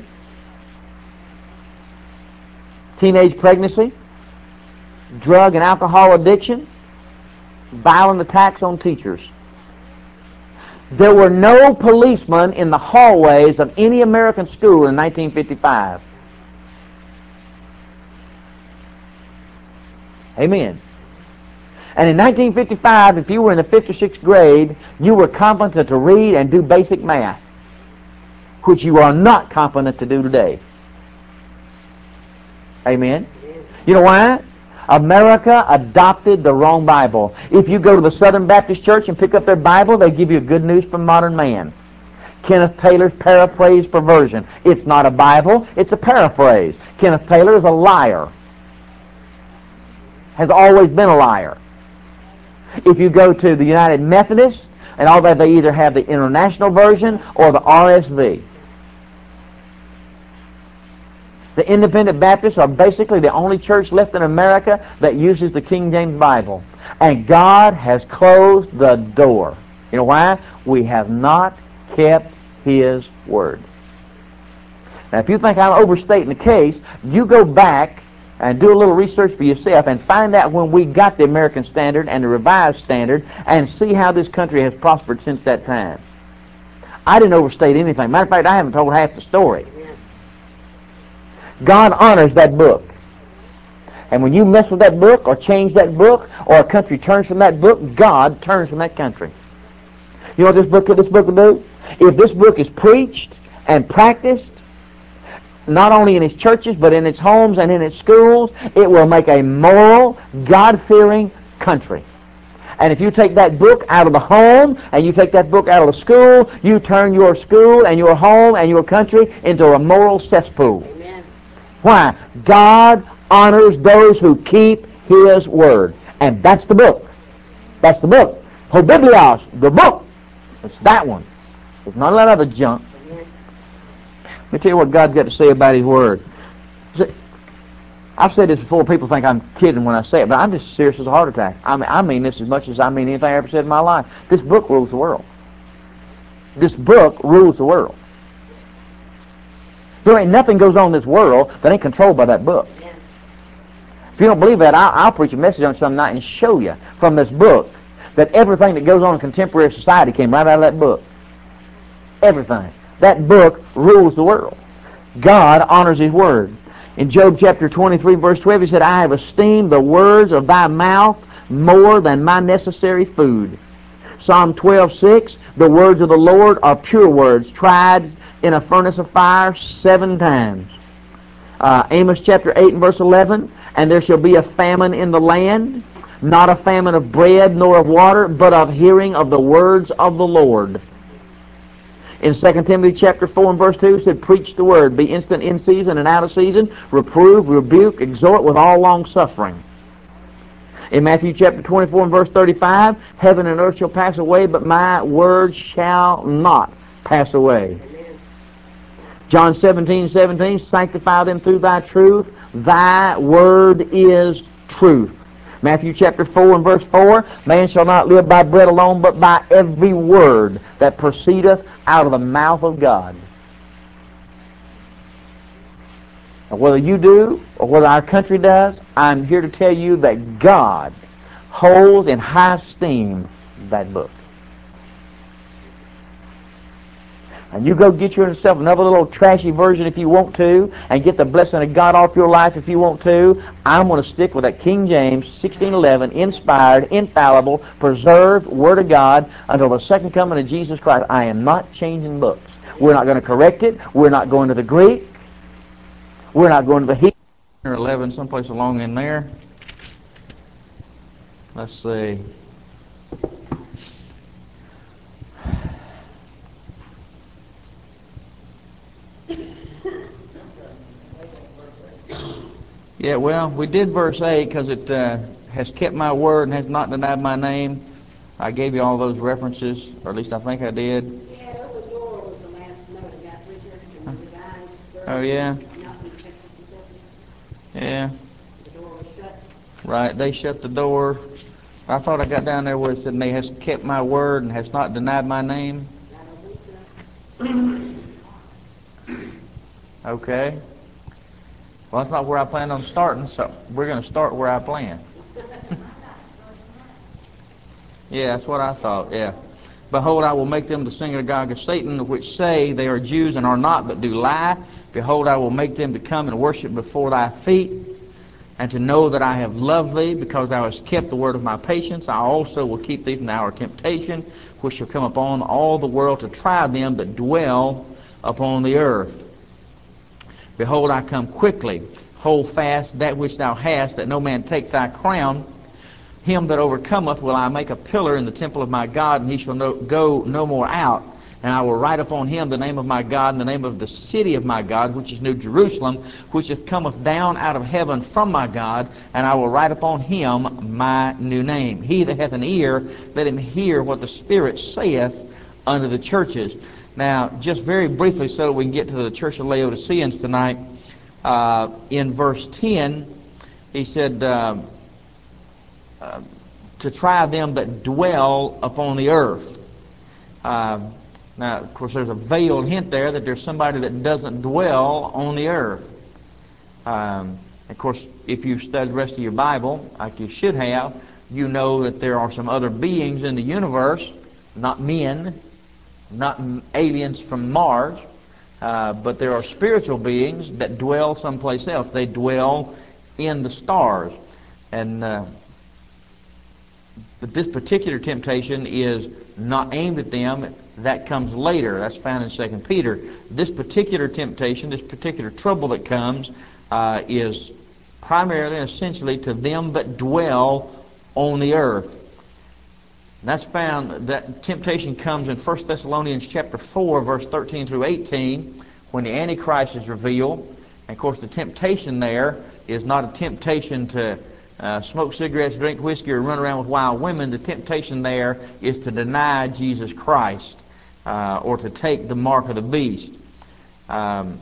Teenage pregnancy, drug and alcohol addiction, violent attacks on teachers. There were no policemen in the hallways of any American school in nineteen fifty-five. Amen. And in nineteen fifty-five, if you were in the fifth or sixth grade, you were competent to read and do basic math, which you are not competent to do today. Amen. You know why? America adopted the wrong Bible. If you go to the Southern Baptist Church and pick up their Bible, they give you Good News from Modern Man. Kenneth Taylor's Paraphrase Perversion. It's not a Bible, it's a paraphrase. Kenneth Taylor is a liar. Has always been a liar. If you go to the United Methodists, and all that, they either have the International Version or the R S V. The Independent Baptists are basically the only church left in America that uses the King James Bible. And God has closed the door. You know why? We have not kept His Word. Now, if you think I'm overstating the case, you go back and do a little research for yourself and find out when we got the American Standard and the Revised Standard and see how this country has prospered since that time. I didn't overstate anything. Matter of fact, I haven't told half the story. God honors that book. And when you mess with that book or change that book or a country turns from that book, God turns from that country. You know what this book, this book will do? If this book is preached and practiced, not only in its churches but in its homes and in its schools, it will make a moral, God-fearing country. And if you take that book out of the home and you take that book out of the school, you turn your school and your home and your country into a moral cesspool. Why? God honors those who keep His Word. And that's the book. That's the book. Hobiblios, the book. It's that one. It's not that other junk. Let me tell you what God's got to say about His Word. I've said this before. People think I'm kidding when I say it, but I'm just serious as a heart attack. I mean, I mean this as much as I mean anything I ever said in my life. This book rules the world. This book rules the world. There ain't nothing goes on in this world that ain't controlled by that book. If you don't believe that, I'll, I'll preach a message on some night and show you from this book that everything that goes on in contemporary society came right out of that book. Everything. That book rules the world. God honors His Word. In Job chapter twenty-three, verse twelve, He said, I have esteemed the words of thy mouth more than my necessary food. Psalm twelve, six, the words of the Lord are pure words, tried in a furnace of fire seven times. Uh, Amos chapter eight and verse eleven, and there shall be a famine in the land, not a famine of bread nor of water, but of hearing of the words of the Lord. In Second Timothy chapter four and verse two, it said, preach the word, be instant in season and out of season, reprove, rebuke, exhort with all long suffering. In Matthew chapter twenty-four and verse thirty-five, heaven and earth shall pass away, but my word shall not pass away. John seventeen, seventeen, sanctify them through thy truth. Thy word is truth. Matthew chapter four and verse four, man shall not live by bread alone, but by every word that proceedeth out of the mouth of God. And whether you do or whether our country does, I'm here to tell you that God holds in high esteem that book. And you go get yourself another little trashy version if you want to, and get the blessing of God off your life if you want to. I'm going to stick with that King James sixteen eleven, inspired, infallible, preserved Word of God until the second coming of Jesus Christ. I am not changing books. We're not going to correct it. We're not going to the Greek. We're not going to the Hebrew. Or eleven, someplace along in there. Let's see. Yeah, well, we did verse eight because it uh, has kept my word and has not denied my name. I gave you all those references, or at least I think I did. Yeah, open door was the last note about Richard and the guys. Oh, yeah? Yeah. The door was shut. Right, they shut the door. I thought I got down there where it said, "They has kept my word and has not denied my name." I don't think so. Okay. Well, that's not where I planned on starting, so we're going to start where I planned. Yeah, that's what I thought, yeah. "Behold, I will make them the synagogue of Satan, which say they are Jews and are not, but do lie. Behold, I will make them to come and worship before thy feet, and to know that I have loved thee, because thou hast kept the word of my patience. I also will keep thee from the hour of temptation, which shall come upon all the world to try them that dwell upon the earth. Behold, I come quickly. Hold fast that which thou hast, that no man take thy crown. Him that overcometh will I make a pillar in the temple of my God, and he shall no, go no more out. And I will write upon him the name of my God, and the name of the city of my God, which is New Jerusalem, which is cometh down out of heaven from my God, and I will write upon him my new name. He that hath an ear, let him hear what the Spirit saith unto the churches." Now, just very briefly, so that we can get to the church of Laodiceans tonight, uh, in verse ten, he said, uh, uh, to try them that dwell upon the earth. Uh, now, of course, there's a veiled hint there that there's somebody that doesn't dwell on the earth. Um, of course, if you've studied the rest of your Bible, like you should have, you know that there are some other beings in the universe, not men, not aliens from Mars, uh, but there are spiritual beings that dwell someplace else. They dwell in the stars. And uh, but this particular temptation is not aimed at them. That comes later. That's found in Second Peter. This particular temptation, this particular trouble that comes, uh, is primarily and essentially to them that dwell on the earth. And that's found, that temptation comes in First Thessalonians chapter four, verse thirteen through eighteen, when the Antichrist is revealed. And of course, the temptation there is not a temptation to uh, smoke cigarettes, drink whiskey, or run around with wild women. The temptation there is to deny Jesus Christ, uh, or to take the mark of the beast. Um,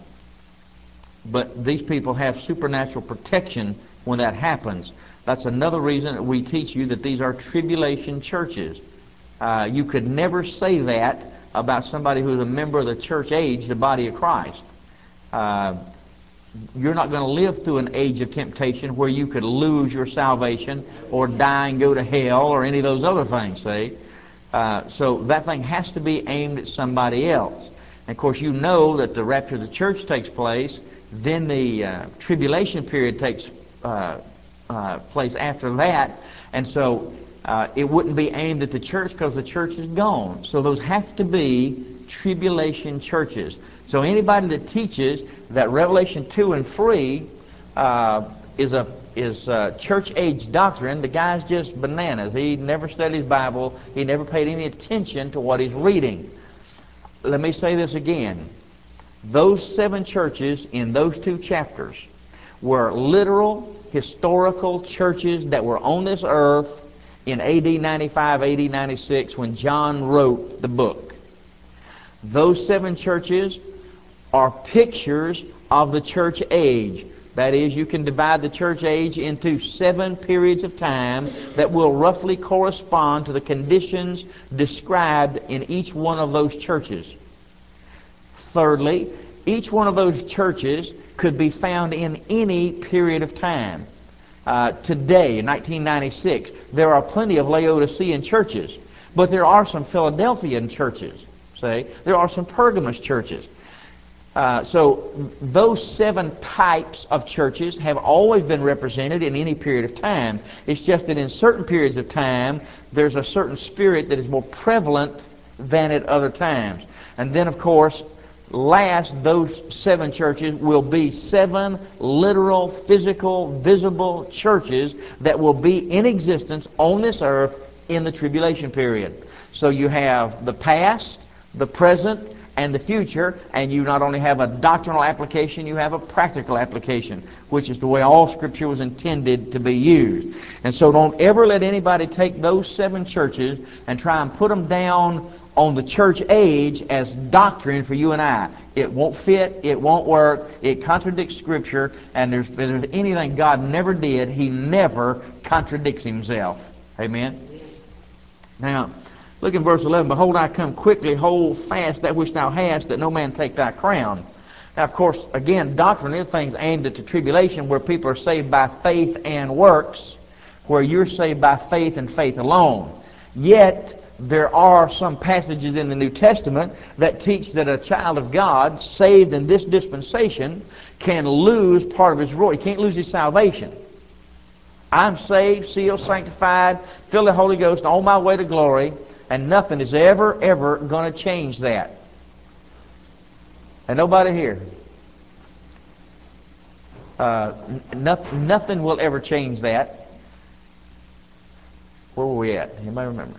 but these people have supernatural protection when that happens. That's another reason that we teach you that these are tribulation churches. Uh, you could never say that about somebody who's a member of the church age, the body of Christ. Uh, you're not going to live through an age of temptation where you could lose your salvation or die and go to hell or any of those other things, see? Uh, so that thing has to be aimed at somebody else. And of course, you know that the rapture of the church takes place, then the uh, tribulation period takes uh, uh, place after that, and so uh, it wouldn't be aimed at the church because the church is gone. So those have to be tribulation churches. So anybody that teaches that Revelation two and three uh, is a is uh, church age doctrine, the guy's just bananas. He never studied his Bible. He never paid any attention to what he's reading. Let me say this again. Those seven churches in those two chapters were literal, historical churches that were on this earth in A D ninety-five, A D ninety-six when John wrote the book. Those seven churches are pictures of the church age. That is, you can divide the church age into seven periods of time that will roughly correspond to the conditions described in each one of those churches. Thirdly, each one of those churches could be found in any period of time. Uh, today, in nineteen ninety-six, there are plenty of Laodicean churches, but there are some Philadelphian churches. See? There are some Pergamos churches. Uh, so those seven types of churches have always been represented in any period of time. It's just that in certain periods of time, there's a certain spirit that is more prevalent than at other times. And then, of course, last, those seven churches will be seven literal, physical, visible churches that will be in existence on this earth in the tribulation period. So you have the past, the present, and the future, and you not only have a doctrinal application, you have a practical application, which is the way all Scripture was intended to be used. And so don't ever let anybody take those seven churches and try and put them down on the church age as doctrine for you and I. It won't fit, it won't work, it contradicts Scripture, and there's, if there's anything God never did, He never contradicts Himself. Amen? Now, look in verse eleven. Behold, I come quickly. Hold fast that which thou hast, that no man take thy crown. Now, of course, again, doctrine is things aimed at the tribulation, where people are saved by faith and works, where you're saved by faith and faith alone. Yet, there are some passages in the New Testament that teach that a child of God, saved in this dispensation, can lose part of his reward. He can't lose his salvation. I'm saved, sealed, sanctified, filled with the Holy Ghost, on my way to glory, and nothing is ever, ever going to change that. And nobody here. Uh, nothing, nothing will ever change that. Where were we at? Anybody remember?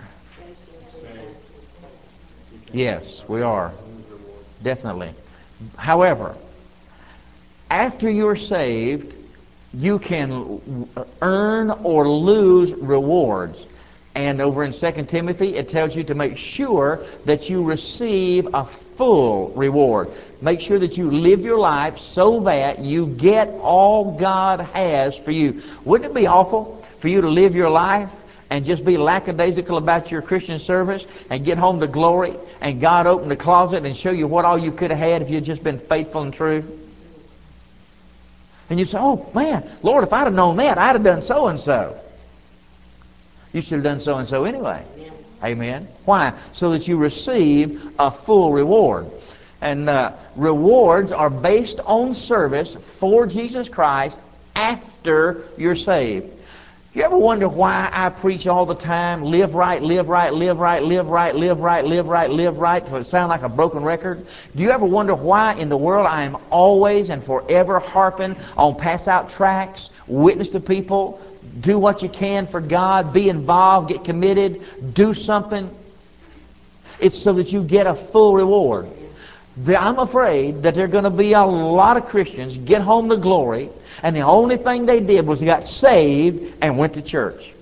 Yes, we are. Definitely. However, after you're saved, you can earn or lose rewards. And over in Second Timothy, it tells you to make sure that you receive a full reward. Make sure that you live your life so that you get all God has for you. Wouldn't it be awful for you to live your life and just be lackadaisical about your Christian service and get home to glory and God open the closet and show you what all you could have had if you had just been faithful and true? And you say, oh man, Lord, if I'd have known that, I'd have done so-and-so. You should have done so-and-so anyway. Amen. Amen. Why? So that you receive a full reward. And uh, rewards are based on service for Jesus Christ after you're saved. You ever wonder why I preach all the time, live right, live right, live right, live right, live right, live right, live right, so it sounds like a broken record? Do you ever wonder why in the world I am always and forever harping on pass out tracts, witness to people, do what you can for God, be involved, get committed, do something? It's so that you get a full reward. I'm afraid that there are going to be a lot of Christians get home to glory, and the only thing they did was they got saved and went to church.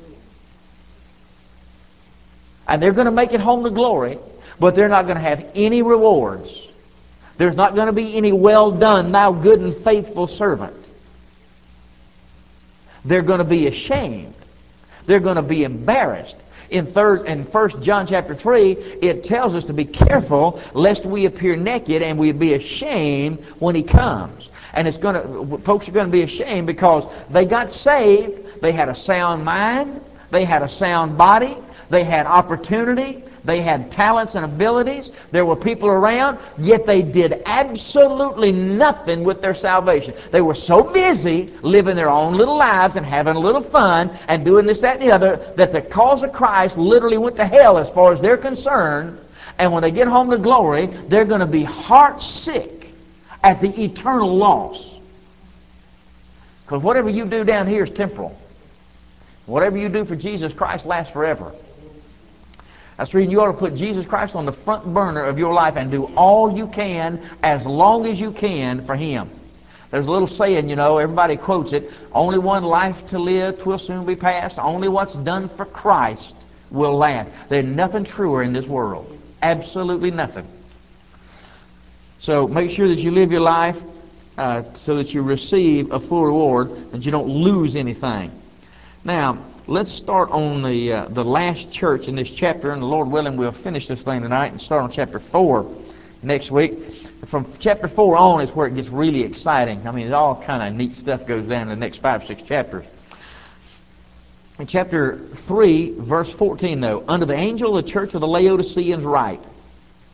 And they're going to make it home to glory, but they're not going to have any rewards. There's not going to be any well done, thou good and faithful servant. They're going to be ashamed. They're going to be embarrassed. In third and First John chapter three, it tells us to be careful lest we appear naked and we be ashamed when He comes. And it's going to, folks are going to be ashamed because they got saved, they had a sound mind, they had a sound body, they had opportunity, they had talents and abilities, there were people around, yet they did absolutely nothing with their salvation. They were so busy living their own little lives and having a little fun and doing this, that, and the other, that the cause of Christ literally went to hell as far as they're concerned. And when they get home to glory, they're going to be heart sick at the eternal loss. Because whatever you do down here is temporal. Whatever you do for Jesus Christ lasts forever. That's the reason you ought to put Jesus Christ on the front burner of your life and do all you can as long as you can for Him. There's a little saying, you know, everybody quotes it, only one life to live, 'twill soon be past. Only what's done for Christ will last. There's nothing truer in this world. Absolutely nothing. So make sure that you live your life uh, so that you receive a full reward, that you don't lose anything. Now, let's start on the uh, the last church in this chapter, and the Lord willing, we'll finish this thing tonight and start on chapter four next week. From chapter four on is where it gets really exciting. I mean, it's all kind of neat stuff goes down in the next five, six chapters. In chapter three, verse fourteen, though, unto the angel of the church of the Laodiceans write.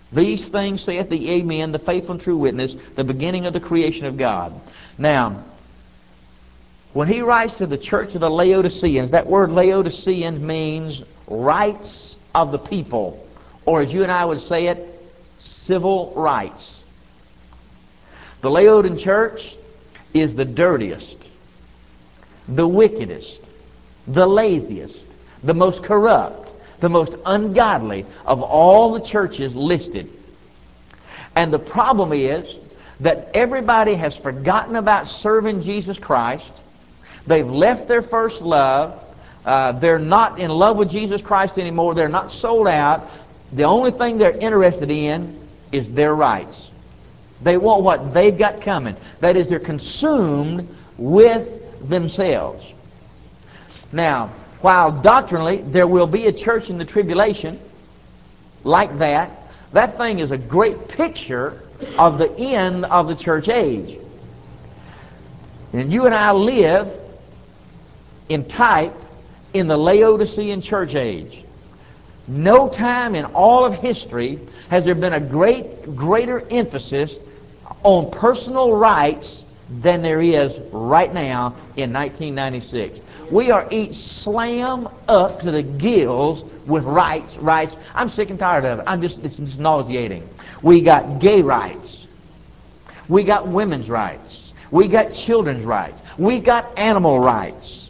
These things saith the Amen, the faithful and true witness, the beginning of the creation of God. Now, when he writes to the church of the Laodiceans, that word Laodicean means rights of the people, or as you and I would say it, civil rights. The Laodicean church is the dirtiest, the wickedest, the laziest, the most corrupt, the most ungodly of all the churches listed. And the problem is that everybody has forgotten about serving Jesus Christ. They've left their first love. Uh, they're not in love with Jesus Christ anymore. They're not sold out. The only thing they're interested in is their rights. They want what they've got coming. That is, they're consumed with themselves. Now, while doctrinally there will be a church in the tribulation like that, that thing is a great picture of the end of the church age. And you and I live in type in the Laodicean church age. No time in all of history has there been a great, greater emphasis on personal rights than there is right now in nineteen ninety-six. We are each slammed up to the gills with rights, rights. I'm sick and tired of it. I'm just, it's just nauseating. We got gay rights. We got women's rights. We got children's rights. We got animal rights.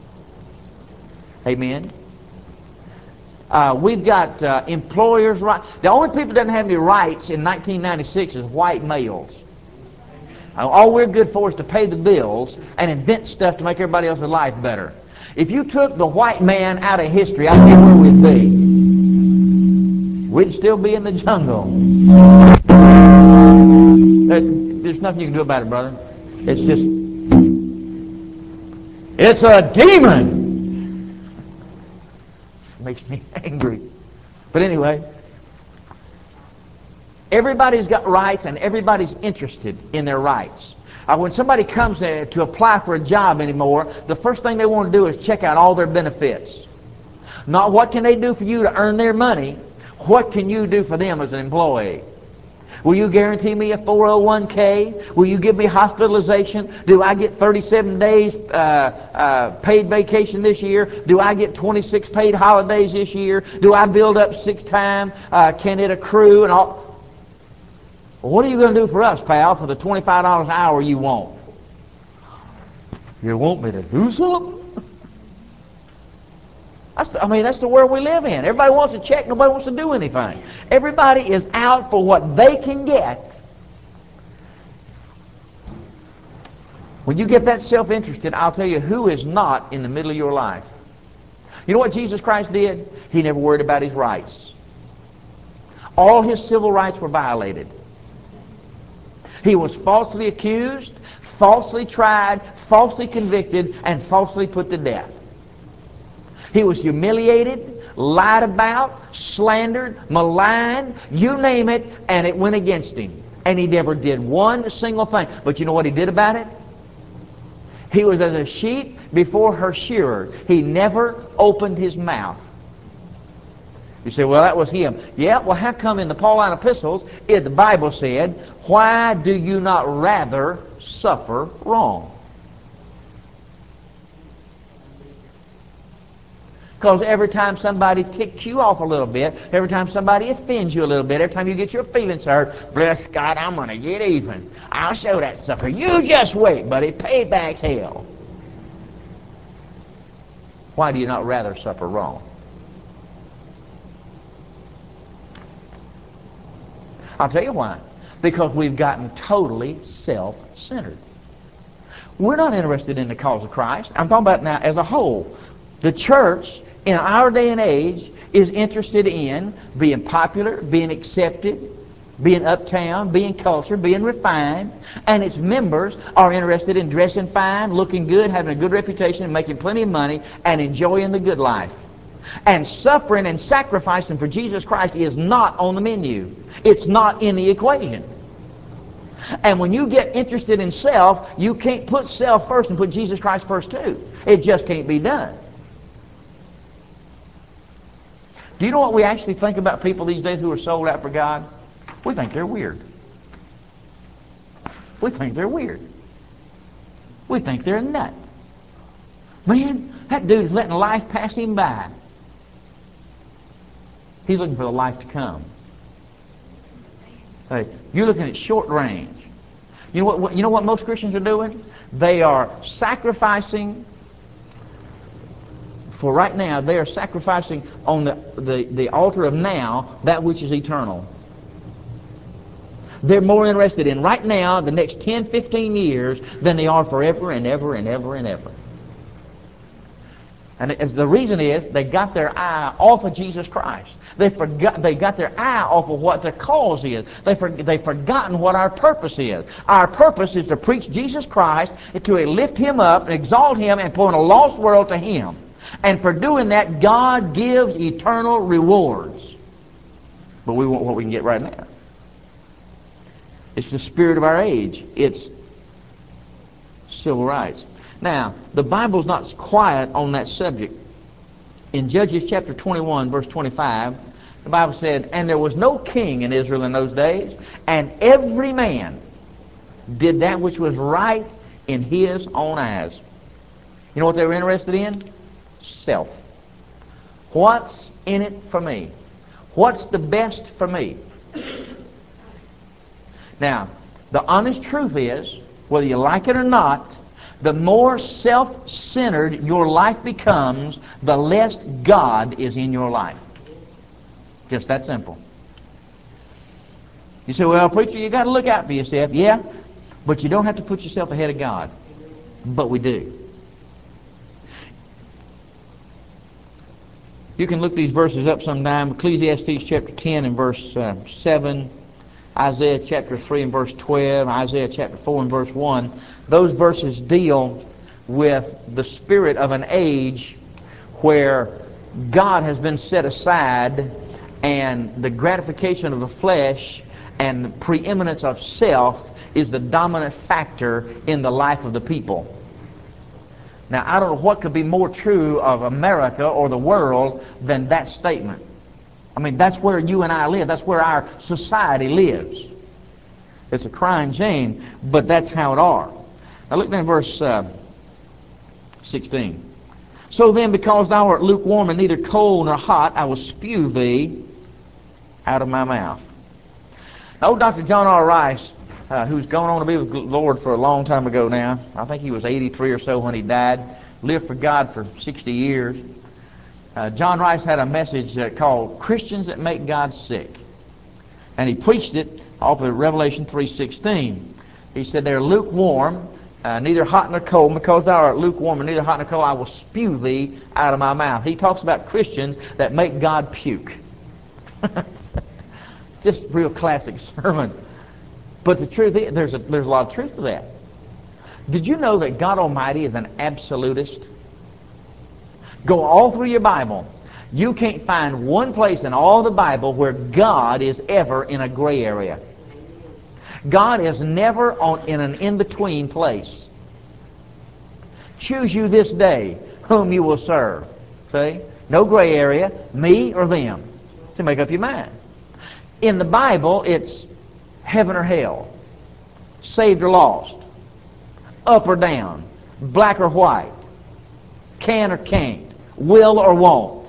Amen. Uh, we've got uh, employers' rights. The only people that doesn't have any rights in nineteen ninety-six is white males. Uh, all we're good for is to pay the bills and invent stuff to make everybody else's life better. If you took the white man out of history, I don't know where we'd be. We'd still be in the jungle. There's nothing you can do about it, brother. It's just, it's a demon. It makes me angry. But anyway, everybody's got rights and everybody's interested in their rights. Uh, when somebody comes to, to apply for a job anymore, the first thing they want to do is check out all their benefits. Not what can they do for you to earn their money, what can you do for them as an employee? Will you guarantee me a four oh one k? Will you give me hospitalization? Do I get thirty-seven days uh, uh, paid vacation this year? Do I get twenty-six paid holidays this year? Do I build up sick time? Uh, can it accrue? And all? Well, what are you going to do for us, pal, for the twenty-five dollars an hour you want? You want me to do something? That's the, I mean, that's the world we live in. Everybody wants a check. Nobody wants to do anything. Everybody is out for what they can get. When you get that self-interested, I'll tell you who is not in the middle of your life. You know what Jesus Christ did? He never worried about his rights. All his civil rights were violated. He was falsely accused, falsely tried, falsely convicted, and falsely put to death. He was humiliated, lied about, slandered, maligned, you name it, and it went against him. And he never did one single thing. But you know what he did about it? He was as a sheep before her shearer. He never opened his mouth. You say, well, that was him. Yeah, well, how come in the Pauline epistles, it, the Bible said, why do you not rather suffer wrong? Because every time somebody ticks you off a little bit, every time somebody offends you a little bit, every time you get your feelings hurt, bless God, I'm going to get even. I'll show that sucker. You just wait, buddy. Payback's hell. Why do you not rather suffer wrong? I'll tell you why. Because we've gotten totally self-centered. We're not interested in the cause of Christ. I'm talking about now as a whole. The church in our day and age is interested in being popular, being accepted, being uptown, being cultured, being refined, and its members are interested in dressing fine, looking good, having a good reputation, and making plenty of money, and enjoying the good life. And suffering and sacrificing for Jesus Christ is not on the menu. It's not in the equation. And when you get interested in self, you can't put self first and put Jesus Christ first too. It just can't be done. Do you know what we actually think about people these days who are sold out for God? We think they're weird. We think they're weird. We think they're a nut. Man, that dude's letting life pass him by. He's looking for the life to come. Hey, you're looking at short range. You know what, what, you know what most Christians are doing? They are sacrificing, for right now, they are sacrificing on the, the, the altar of now that which is eternal. They're more interested in right now, the next ten, fifteen years, than they are forever and ever and ever and ever. And as the reason is, they got their eye off of Jesus Christ. They forgot. They got their eye off of what the cause is. They for, they've forgotten what our purpose is. Our purpose is to preach Jesus Christ, to lift Him up, exalt Him, and point a lost world to Him. And for doing that, God gives eternal rewards. But we want what we can get right now. It's the spirit of our age. It's civil rights. Now, the Bible's not quiet on that subject. In Judges chapter twenty-one, verse twenty-five, the Bible said, "And there was no king in Israel in those days, and every man did that which was right in his own eyes." You know what they were interested in? Self. What's in it for me? What's the best for me? Now, the honest truth is, whether you like it or not, the more self-centered your life becomes, the less God is in your life. Just that simple. You say, "Well, preacher, you got to look out for yourself." Yeah, but you don't have to put yourself ahead of God. But we do. You can look these verses up sometime. Ecclesiastes chapter ten and verse uh, seven. Isaiah chapter three and verse twelve, Isaiah chapter four and verse one. Those verses deal with the spirit of an age where God has been set aside and the gratification of the flesh and the preeminence of self is the dominant factor in the life of the people. Now, I don't know what could be more true of America or the world than that statement. I mean, that's where you and I live. That's where our society lives. It's a crying shame, but that's how it are. Now look down at verse uh, sixteen. "So then, because thou art lukewarm and neither cold nor hot, I will spew thee out of my mouth." Now, old Doctor John R. Rice, uh, who's gone on to be with the Lord for a long time ago now, I think he was eighty-three or so when he died, lived for God for sixty years. Uh, John Rice had a message uh, called "Christians That Make God Sick." And he preached it off of Revelation three sixteen. He said, "They're lukewarm, uh, neither hot nor cold. Because thou art lukewarm and neither hot nor cold, I will spew thee out of my mouth." He talks about Christians that make God puke. It's just a real classic sermon. But the truth is, there's a, there's a lot of truth to that. Did you know that God Almighty is an absolutist? Go all through your Bible. You can't find one place in all the Bible where God is ever in a gray area. God is never on in an in-between place. "Choose you this day whom you will serve." See? No gray area, me or them, to make up your mind. In the Bible, it's heaven or hell, saved or lost, up or down, black or white, can or can't, will or won't,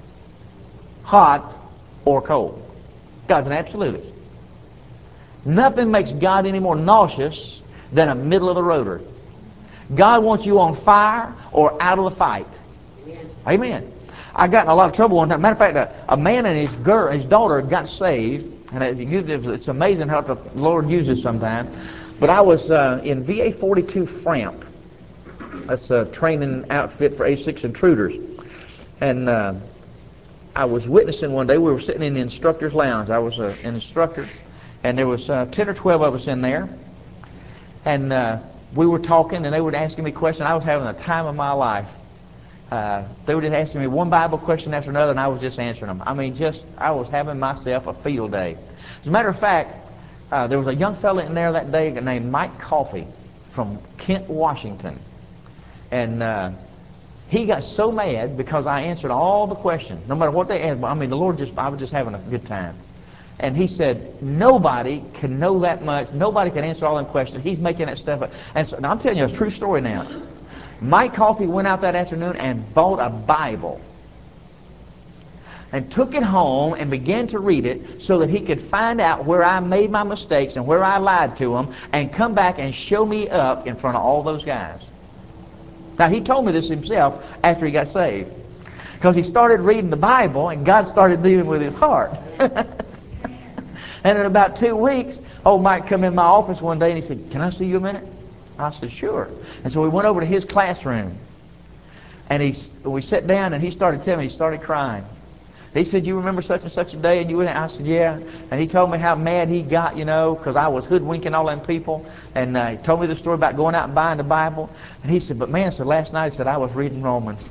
hot or cold. God's an absolutist. Nothing makes God any more nauseous than a middle-of-the-roader. God wants you on fire or out of the fight. Amen. Amen. I got in a lot of trouble one time. Matter of fact, a, a man and his girl, his daughter, got saved, and it's amazing how the Lord uses sometimes. But I was uh, in V A forty-two Framp. That's a training outfit for A six intruders. And uh, I was witnessing one day. We were sitting in the instructor's lounge. I was uh, an instructor, and there was uh, ten or twelve of us in there. And uh, we were talking, and they were asking me questions. I was having the time of my life. Uh, they were just asking me one Bible question after another, and I was just answering them. I mean, just, I was having myself a field day. As a matter of fact, uh, there was a young fellow in there that day named Mike Coffey from Kent, Washington. And uh, he got so mad because I answered all the questions, no matter what they asked. I mean, the Lord just, I was just having a good time. And he said, nobody can know that much. Nobody can answer all them questions. He's making that stuff up. And so, now I'm telling you a true story now. Mike Coffey went out that afternoon and bought a Bible and took it home and began to read it so that he could find out where I made my mistakes and where I lied to him and come back and show me up in front of all those guys. Now, he told me this himself after he got saved, because he started reading the Bible and God started dealing with his heart. And in about two weeks, old Mike come in my office one day and he said, "Can I see you a minute?" I said, "Sure." And so we went over to his classroom. And he, we sat down and he started telling me, he started crying. He said, "You remember such and such a day?" And you went. I said, "Yeah." And he told me how mad he got, you know, because I was hoodwinking all them people. And uh, he told me the story about going out and buying the Bible. And he said, "But man," said, "last night," he said, "I was reading Romans."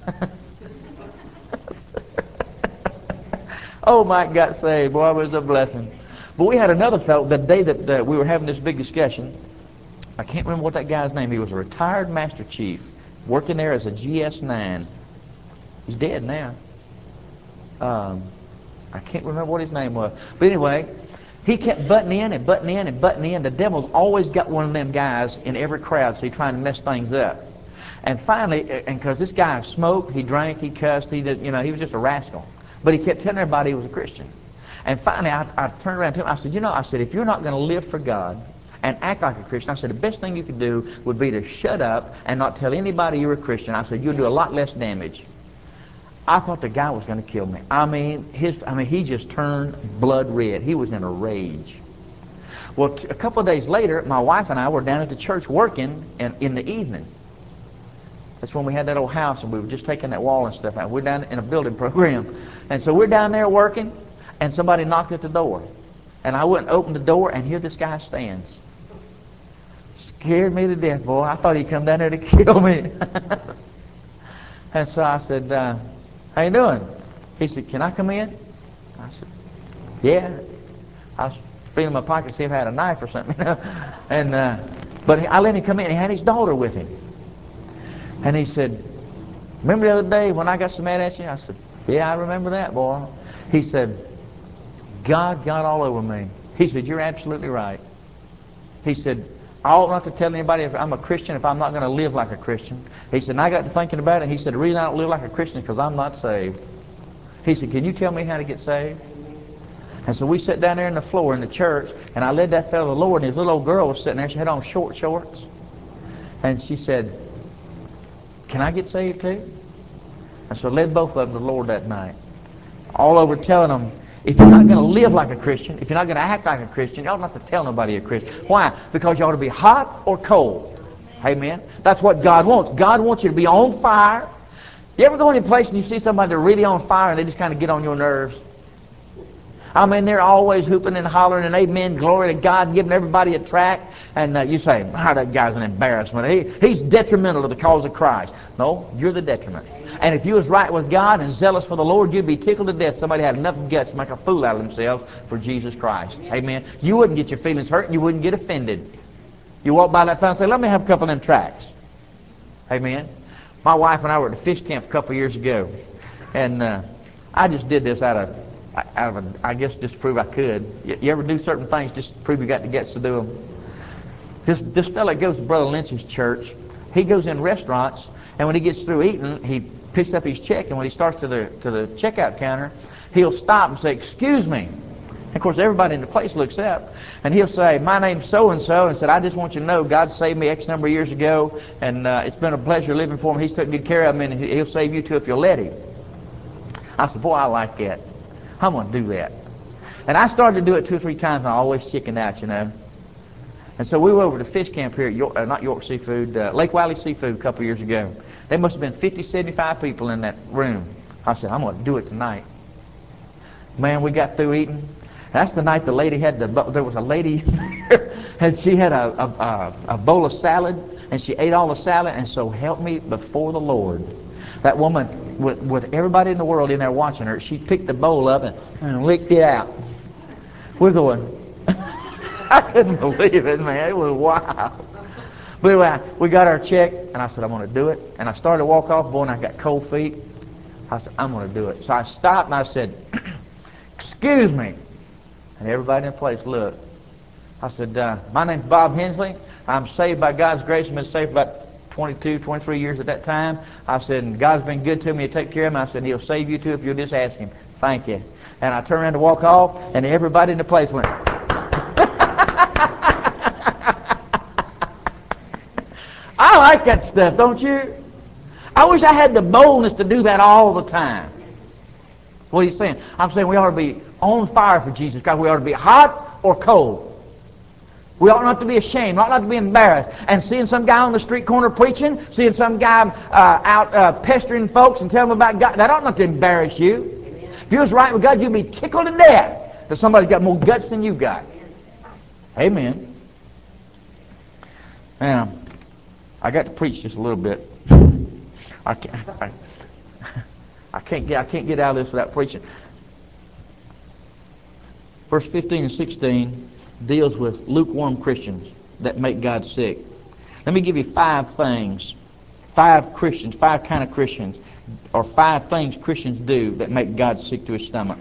Oh, Mike got saved. Boy, it was a blessing. But we had another fellow, the day that uh, we were having this big discussion. I can't remember what that guy's name. He was a retired Master Chief, working there as a G S nine. He's dead now. Um, I can't remember what his name was. But anyway, he kept butting in and butting in and butting in. The devil's always got one of them guys in every crowd, so he's trying to mess things up. And finally, and because this guy smoked, he drank, he cussed, he did, you know, he was just a rascal. But he kept telling everybody he was a Christian. And finally, I, I turned around to him. I said, "You know," I said, "if you're not going to live for God and act like a Christian," I said, "the best thing you could do would be to shut up and not tell anybody you're a Christian." I said, "You'll do a lot less damage." I thought the guy was going to kill me. I mean, his, I mean, he just turned blood red. He was in a rage. Well, t- a couple of days later, my wife and I were down at the church working in, in the evening. That's when we had that old house and we were just taking that wall and stuff out. We're down in a building program. And so we're down there working, and somebody knocked at the door. And I went and opened the door, and here this guy stands. Scared me to death, boy. I thought he'd come down there to kill me. And so I said, uh, "How you doing?" He said, "Can I come in?" I said, "Yeah." I was feeling in my pocket to see if I had a knife or something. and uh, But I let him come in. He had his daughter with him. And he said, "Remember the other day when I got so mad at you?" I said, "Yeah, I remember that, boy." He said, "God got all over me." He said, "You're absolutely right." He said, "I ought not to tell anybody if I'm a Christian if I'm not going to live like a Christian." He said, and I got to thinking about it. He said, "The reason I don't live like a Christian is because I'm not saved." He said, "Can you tell me how to get saved?" And so we sat down there on the floor in the church, and I led that fellow to the Lord, and his little old girl was sitting there. She had on short shorts. And she said, "Can I get saved too?" And so I led both of them to the Lord that night. All over telling them, if you're not going to live like a Christian, if you're not going to act like a Christian, you ought not to tell nobody you're a Christian. Why? Because you ought to be hot or cold. Amen? That's what God wants. God wants you to be on fire. You ever go any place and you see somebody that's really on fire and they just kind of get on your nerves? I mean, they're always hooping and hollering and amen, glory to God, giving everybody a tract. And uh, you say, "Ah, that guy's an embarrassment. He, he's detrimental to the cause of Christ." No, you're the detriment. And if you was right with God and zealous for the Lord, you'd be tickled to death. Somebody had enough guts to make a fool out of themselves for Jesus Christ. Amen. You wouldn't get your feelings hurt and you wouldn't get offended. You walk by that fellow and say, "Let me have a couple of them tracts." Amen. My wife and I were at a fish camp a couple of years ago. And uh, I just did this out of Out of a, I guess just to prove I could. You, you ever do certain things just to prove you got the guts to do them? This this fella goes to Brother Lynch's church. He goes in restaurants, and when he gets through eating, he picks up his check, and when he starts to the to the checkout counter, he'll stop and say, "Excuse me." And of course, everybody in the place looks up, and he'll say, "My name's so and so," and said, "I just want you to know God saved me X number of years ago, and uh, it's been a pleasure living for him. He's taken good care of me, and he'll save you too if you'll let him." I said, "Boy, I like that. I'm going to do that." And I started to do it two or three times, and I always chickened out, you know. And so we were over to fish camp here at York, uh, not York Seafood, uh, Lake Wiley Seafood a couple of years ago. There must have been fifty, seventy-five people in that room. I said, "I'm going to do it tonight." Man, we got through eating. That's the night the lady had the, there was a lady there, and she had a, a, a, a bowl of salad, and she ate all the salad, and so help me before the Lord. That woman, with, with everybody in the world in there watching her, she picked the bowl up and, and licked it out. We're going, I couldn't believe it, man. It was wild. But anyway, we got our check, and I said, "I'm going to do it." And I started to walk off, boy, and I got cold feet. I said, "I'm going to do it." So I stopped, and I said, "Excuse me." And everybody in the place looked. I said, uh, my name's Bob Hensley. I'm saved by God's grace. I've been saved for about twenty-two, twenty-three years at that time. I said, and God's been good to me to take care of me. I said, He'll save you too if you'll just ask Him. Thank you. And I turned around to walk off, and everybody in the place went. I like that stuff, don't you? I wish I had the boldness to do that all the time. What are you saying? I'm saying we ought to be on fire for Jesus Christ. We ought to be hot or cold. We ought not to be ashamed, ought not to be embarrassed. And seeing some guy on the street corner preaching, seeing some guy uh, out uh, pestering folks and telling them about God, that ought not to embarrass you. Amen. If you was right with God, you'd be tickled to death that somebody's got more guts than you got. Amen. Now, I got to preach just a little bit. I can't, I, I can't get I can't get out of this without preaching. Verse fifteen and sixteen deals with lukewarm Christians that make God sick. Let me give you five things, five Christians, five kind of Christians, or five things Christians do that make God sick to His stomach.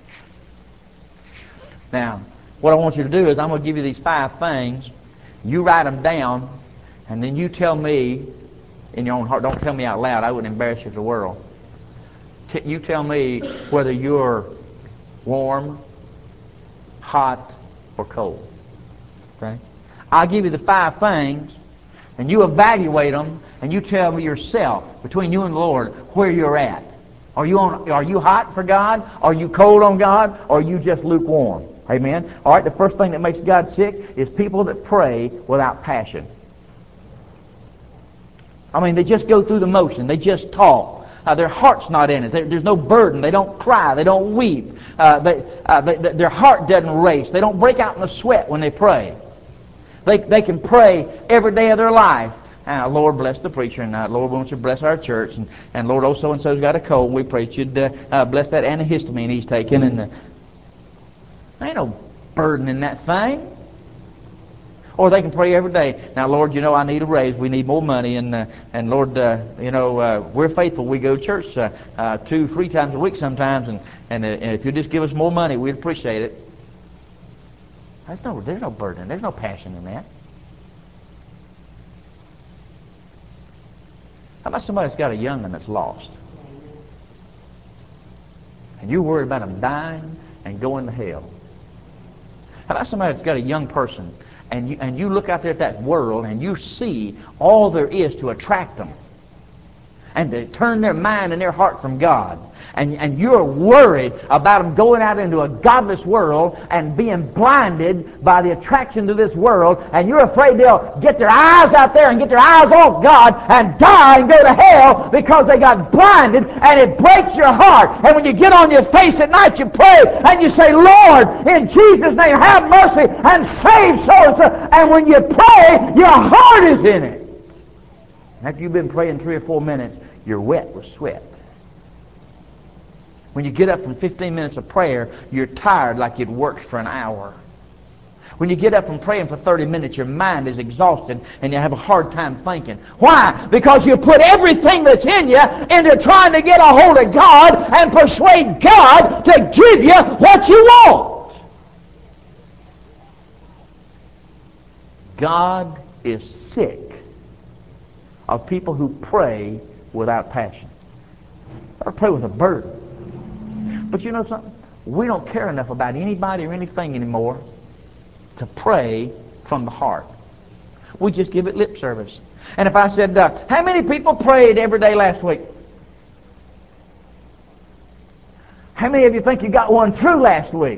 Now, what I want you to do is I'm going to give you these five things. You write them down, and then you tell me in your own heart. Don't tell me out loud. I wouldn't embarrass you to the world. T- you tell me whether you're warm, hot, or cold. Okay? I'll give you the five things, and you evaluate them, and you tell me yourself, between you and the Lord, where you're at. Are you on? Are you hot for God? Are you cold on God? Or are you just lukewarm? Amen? All right, the first thing that makes God sick is people that pray without passion. I mean, they just go through the motion. They just talk. Uh, their heart's not in it. There, there's no burden. They don't cry. They don't weep. Uh, they, uh, they, they, their heart doesn't race. They don't break out in a sweat when they pray. They, they can pray every day of their life. Uh, Lord, bless the preacher, and uh, Lord, won't you bless our church, and, and Lord, oh, so-and-so's got a cold. We pray you'd uh, uh, bless that antihistamine he's taking. And uh, there ain't no burden in that thing. Or they can pray every day. Now, Lord, you know I need a raise. We need more money. And, uh, and Lord, uh, you know, uh, we're faithful. We go to church uh, uh, two, three times a week sometimes. And, and, uh, and if you just give us more money, we'd appreciate it. There's no, there's no burden. There's no passion in that. How about somebody that's got a young one that's lost? And you're worried about them dying and going to hell. How about somebody that's got a young person, and you, and you look out there at that world and you see all there is to attract them and to turn their mind and their heart from God. And, and you're worried about them going out into a godless world and being blinded by the attraction to this world, and you're afraid they'll get their eyes out there and get their eyes off God and die and go to hell because they got blinded, and it breaks your heart. And when you get on your face at night, you pray and you say, Lord, in Jesus' name, have mercy and save so-and-so. And when you pray, your heart is in it. After you've been praying three or four minutes, you're wet with sweat. When you get up from fifteen minutes of prayer, you're tired like you'd worked for an hour. When you get up from praying for thirty minutes, your mind is exhausted and you have a hard time thinking. Why? Because you put everything that's in you into trying to get a hold of God and persuade God to give you what you want. God is sick of people who pray without passion. Or pray with a burden. But you know something? We don't care enough about anybody or anything anymore to pray from the heart. We just give it lip service. And if I said, uh, how many people prayed every day last week? How many of you think you got one through last week?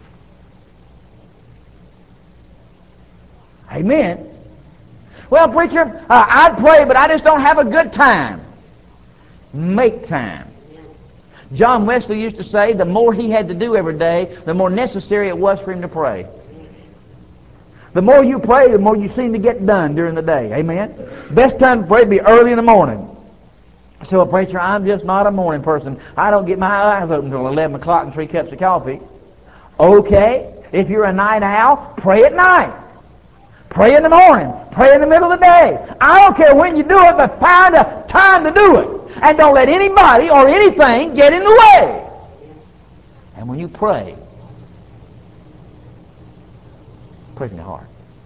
Amen. Well, preacher, uh, I'd pray, but I just don't have a good time. Make time. John Wesley used to say the more he had to do every day, the more necessary it was for him to pray. The more you pray, the more you seem to get done during the day. Amen? Best time to pray would be early in the morning. So, well, preacher, I'm just not a morning person. I don't get my eyes open until eleven o'clock and three cups of coffee. Okay, if you're a night owl, pray at night. Pray in the morning. Pray in the middle of the day. I don't care when you do it, but find a time to do it. And don't let anybody or anything get in the way. And when you pray, Pray from your heart.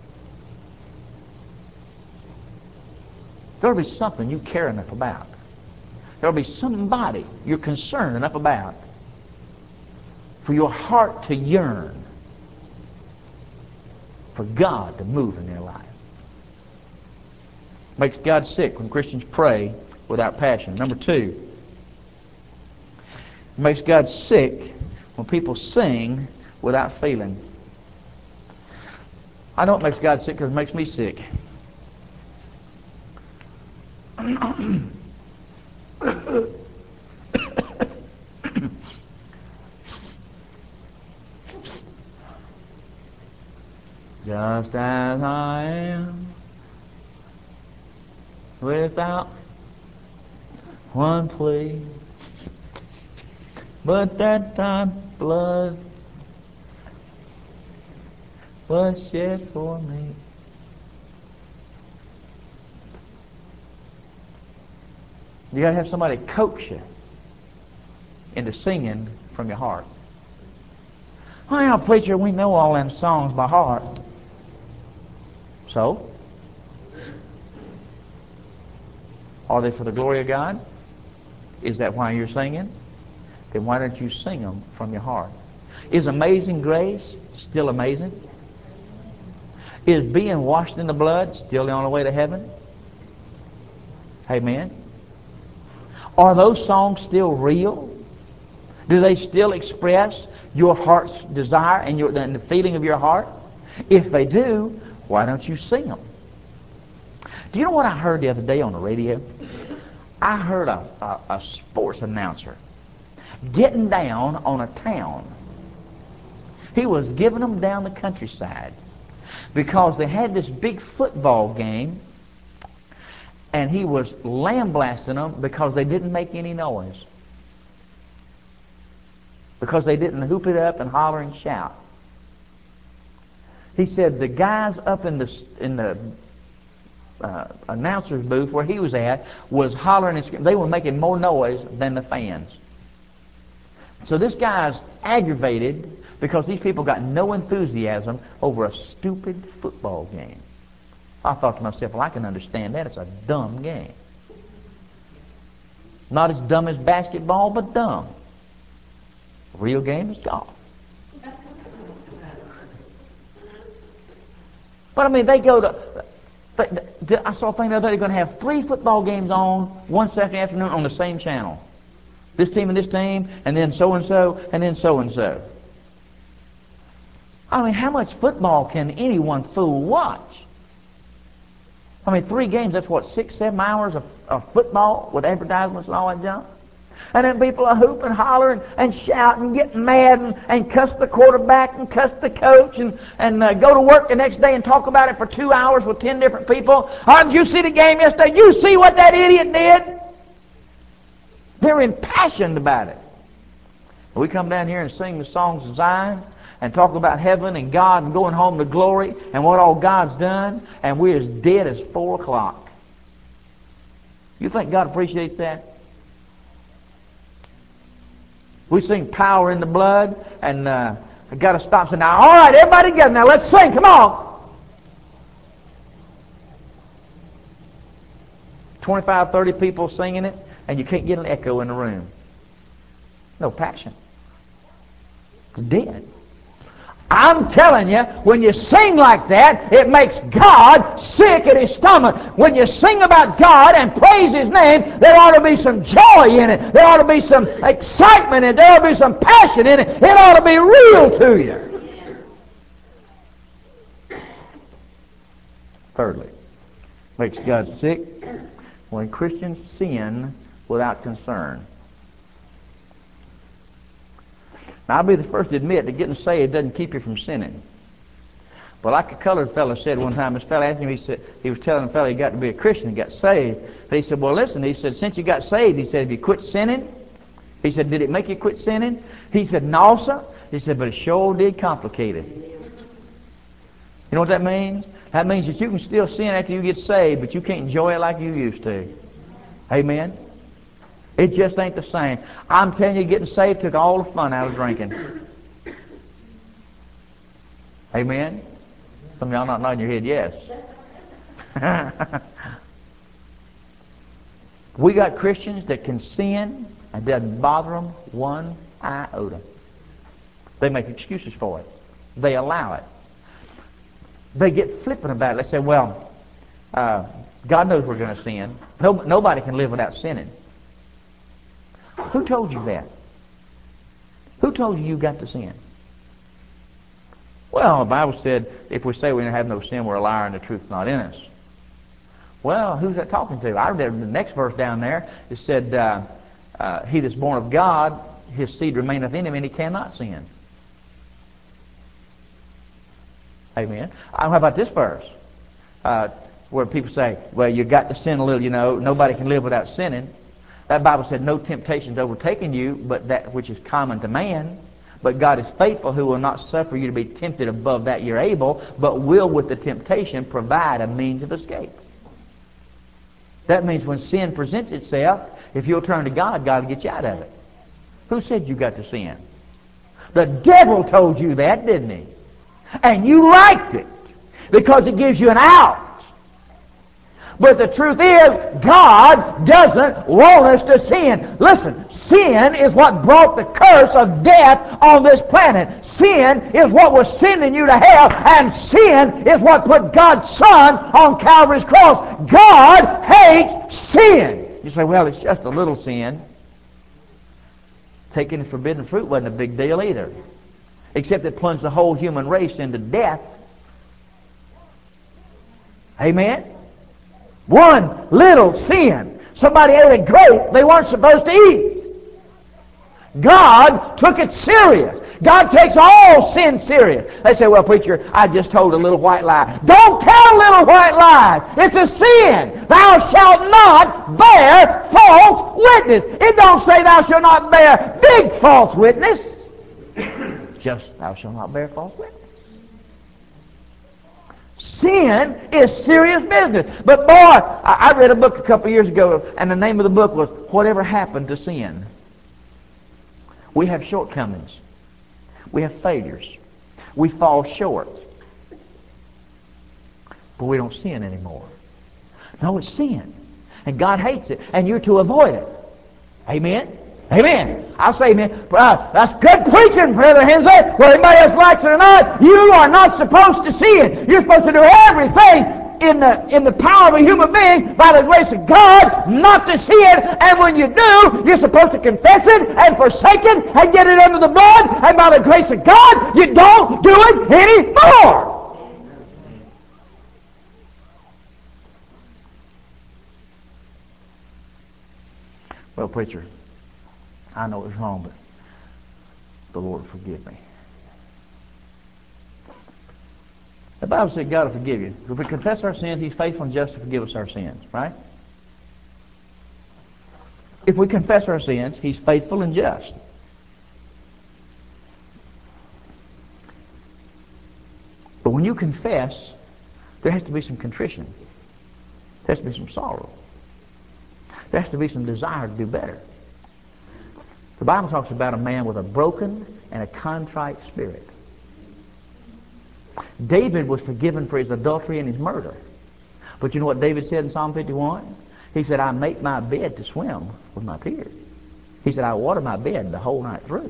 There will be something you care enough about. There will be somebody you're concerned enough about for your heart to yearn for God to move in their life. Makes God sick when Christians pray without passion. Number two, it makes God sick when people sing without feeling. I know it makes God sick because it makes me sick. Just as I am, without one plea, but that thy blood was shed for me. You got to have somebody coax you into singing from your heart. Well, preacher, we know all them songs by heart. So? Are they for the glory of God? Is that why you're singing? Then why don't you sing them from your heart? Is Amazing Grace still amazing? Is being washed in the blood still the only way to heaven? Amen. Are those songs still real? Do they still express your heart's desire and, your, and the feeling of your heart? If they do, why don't you sing them? Do you know what I heard the other day on the radio? I heard a, a, a sports announcer getting down on a town. He was giving them down the countryside because they had this big football game, and he was lambasting them because they didn't make any noise, because they didn't hoop it up and holler and shout. He said the guys up in the in the uh, announcer's booth where he was at was hollering and screaming. They were making more noise than the fans. So this guy's aggravated because these people got no enthusiasm over a stupid football game. I thought to myself, well, I can understand that. It's a dumb game. Not as dumb as basketball, but dumb. The real game is golf. But I mean, they go to... I saw a thing the other day, they're going to have three football games on one Saturday afternoon on the same channel. This team and this team, and then so-and-so, and then so-and-so. I mean, how much football can any one fool watch? I mean, three games, that's what, six, seven hours of, of football with advertisements and all that junk? And then people are hooping, hollering, and shouting, getting mad, and, and cuss the quarterback, and cuss the coach, and, and uh, go to work the next day and talk about it for two hours with ten different people. Oh, did you see the game yesterday? Did you see what that idiot did? They're impassioned about it. We come down here and sing the songs of Zion and talk about heaven and God and going home to glory and what all God's done, and we're as dead as four o'clock. You think God appreciates that? We sing power in the blood, and uh, I got to stop and say, now, all right, everybody together, now let's sing, come on. twenty-five, thirty people singing it, and you can't get an echo in the room. No passion. It's dead. I'm telling you, when you sing like that, it makes God sick at His stomach. When you sing about God and praise His name, there ought to be some joy in it. There ought to be some excitement in it. There ought to be some passion in it. It ought to be real to you. Thirdly, makes God sick when Christians sin without concern. Now, I'll be the first to admit that getting saved doesn't keep you from sinning. But like a colored fellow said one time, this fellow asked him, he said, he was telling the fellow he got to be a Christian and got saved. But he said, well, listen, he said, since you got saved, he said, have you quit sinning? He said, did it make you quit sinning? He said, no, sir. He said, but it sure did complicate it. You know what that means? That means that you can still sin after you get saved, but you can't enjoy it like you used to. Amen? It just ain't the same. I'm telling you, getting saved took all the fun out of drinking. Amen? Some of y'all not nodding your head yes. We got Christians that can sin and it doesn't bother them one iota. They make excuses for it. They allow it. They get flippant about it. They say, well, uh, God knows we're going to sin. No, nobody can live without sinning. Who told you that? Who told you you got to sin? Well, the Bible said if we say we have no sin, we're a liar and the truth's not in us. Well, who's that talking to? I read the next verse down there. It said, uh, uh, he that's born of God, his seed remaineth in him, and he cannot sin. Amen. Uh, how about this verse? Uh, where people say, well, you got to sin a little, you know. Nobody can live without sinning. That Bible said, no temptation's overtaken you, but that which is common to man. But God is faithful, who will not suffer you to be tempted above that you're able, but will with the temptation provide a means of escape. That means when sin presents itself, if you'll turn to God, God will get you out of it. Who said you got to sin? The devil told you that, didn't he? And you liked it because it gives you an out. But the truth is, God doesn't want us to sin. Listen, sin is what brought the curse of death on this planet. Sin is what was sending you to hell, and sin is what put God's Son on Calvary's cross. God hates sin. You say, well, it's just a little sin. Taking the forbidden fruit wasn't a big deal either, except it plunged the whole human race into death. Amen? One little sin. Somebody ate a grape they weren't supposed to eat. God took it serious. God takes all sin serious. They say, well, preacher, I just told a little white lie. Don't tell little white lies. It's a sin. Thou shalt not bear false witness. It don't say thou shalt not bear big false witness. Just thou shalt not bear false witness. Sin is serious business. But boy, I read a book a couple years ago, and the name of the book was Whatever Happened to Sin. We have shortcomings. We have failures. We fall short. But we don't sin anymore. No, it's sin. And God hates it. And you're to avoid it. Amen? Amen. I'll say amen. Uh, that's good preaching, Brother Hensley. Whether anybody else likes it or not, you are not supposed to sin. You're supposed to do everything in the, in the power of a human being by the grace of God not to sin. And when you do, you're supposed to confess it and forsake it and get it under the blood. And by the grace of God, you don't do it anymore. Well, preacher, I know it's wrong, but the Lord forgive me. The Bible said God will forgive you. If we confess our sins, He's faithful and just to forgive us our sins, right? If we confess our sins, He's faithful and just. But when you confess, there has to be some contrition. There has to be some sorrow. There has to be some desire to do better. The Bible talks about a man with a broken and a contrite spirit. David was forgiven for his adultery and his murder. But you know what David said in Psalm fifty-one? He said, I make my bed to swim with my tears. He said, I water my bed the whole night through.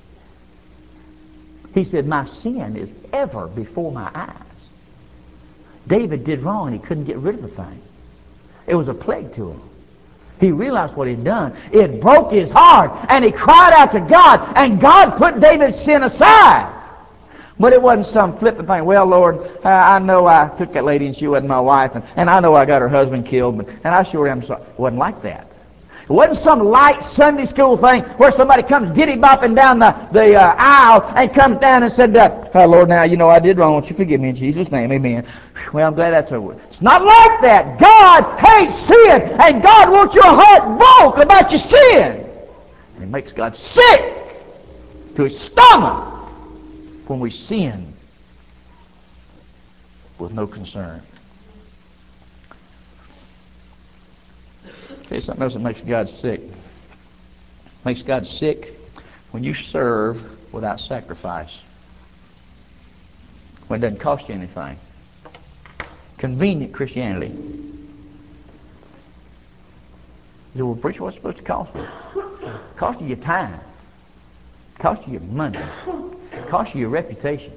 He said, my sin is ever before my eyes. David did wrong and he couldn't get rid of the thing. It was a plague to him. He realized what he'd done. It broke his heart, and he cried out to God, and God put David's sin aside. But it wasn't some flippant thing. Well, Lord, uh, I know I took that lady and she wasn't my wife, and, and I know I got her husband killed, but, and I sure am sorry. It wasn't like that. It wasn't some light Sunday school thing where somebody comes giddy-bopping down the, the uh, aisle and comes down and said, uh, oh, Lord, now you know I did wrong. Won't you forgive me in Jesus' name? Amen. Well, I'm glad that's over. It's not like that. God hates sin, and God wants your heart broke about your sin. And it makes God sick to His stomach when we sin with no concern. Okay, something else that makes God sick. Makes God sick when you serve without sacrifice. When it doesn't cost you anything. Convenient Christianity. You say, well, preacher, what's it supposed to cost you? It costs you your time. It costs you your money. It costs you your reputation.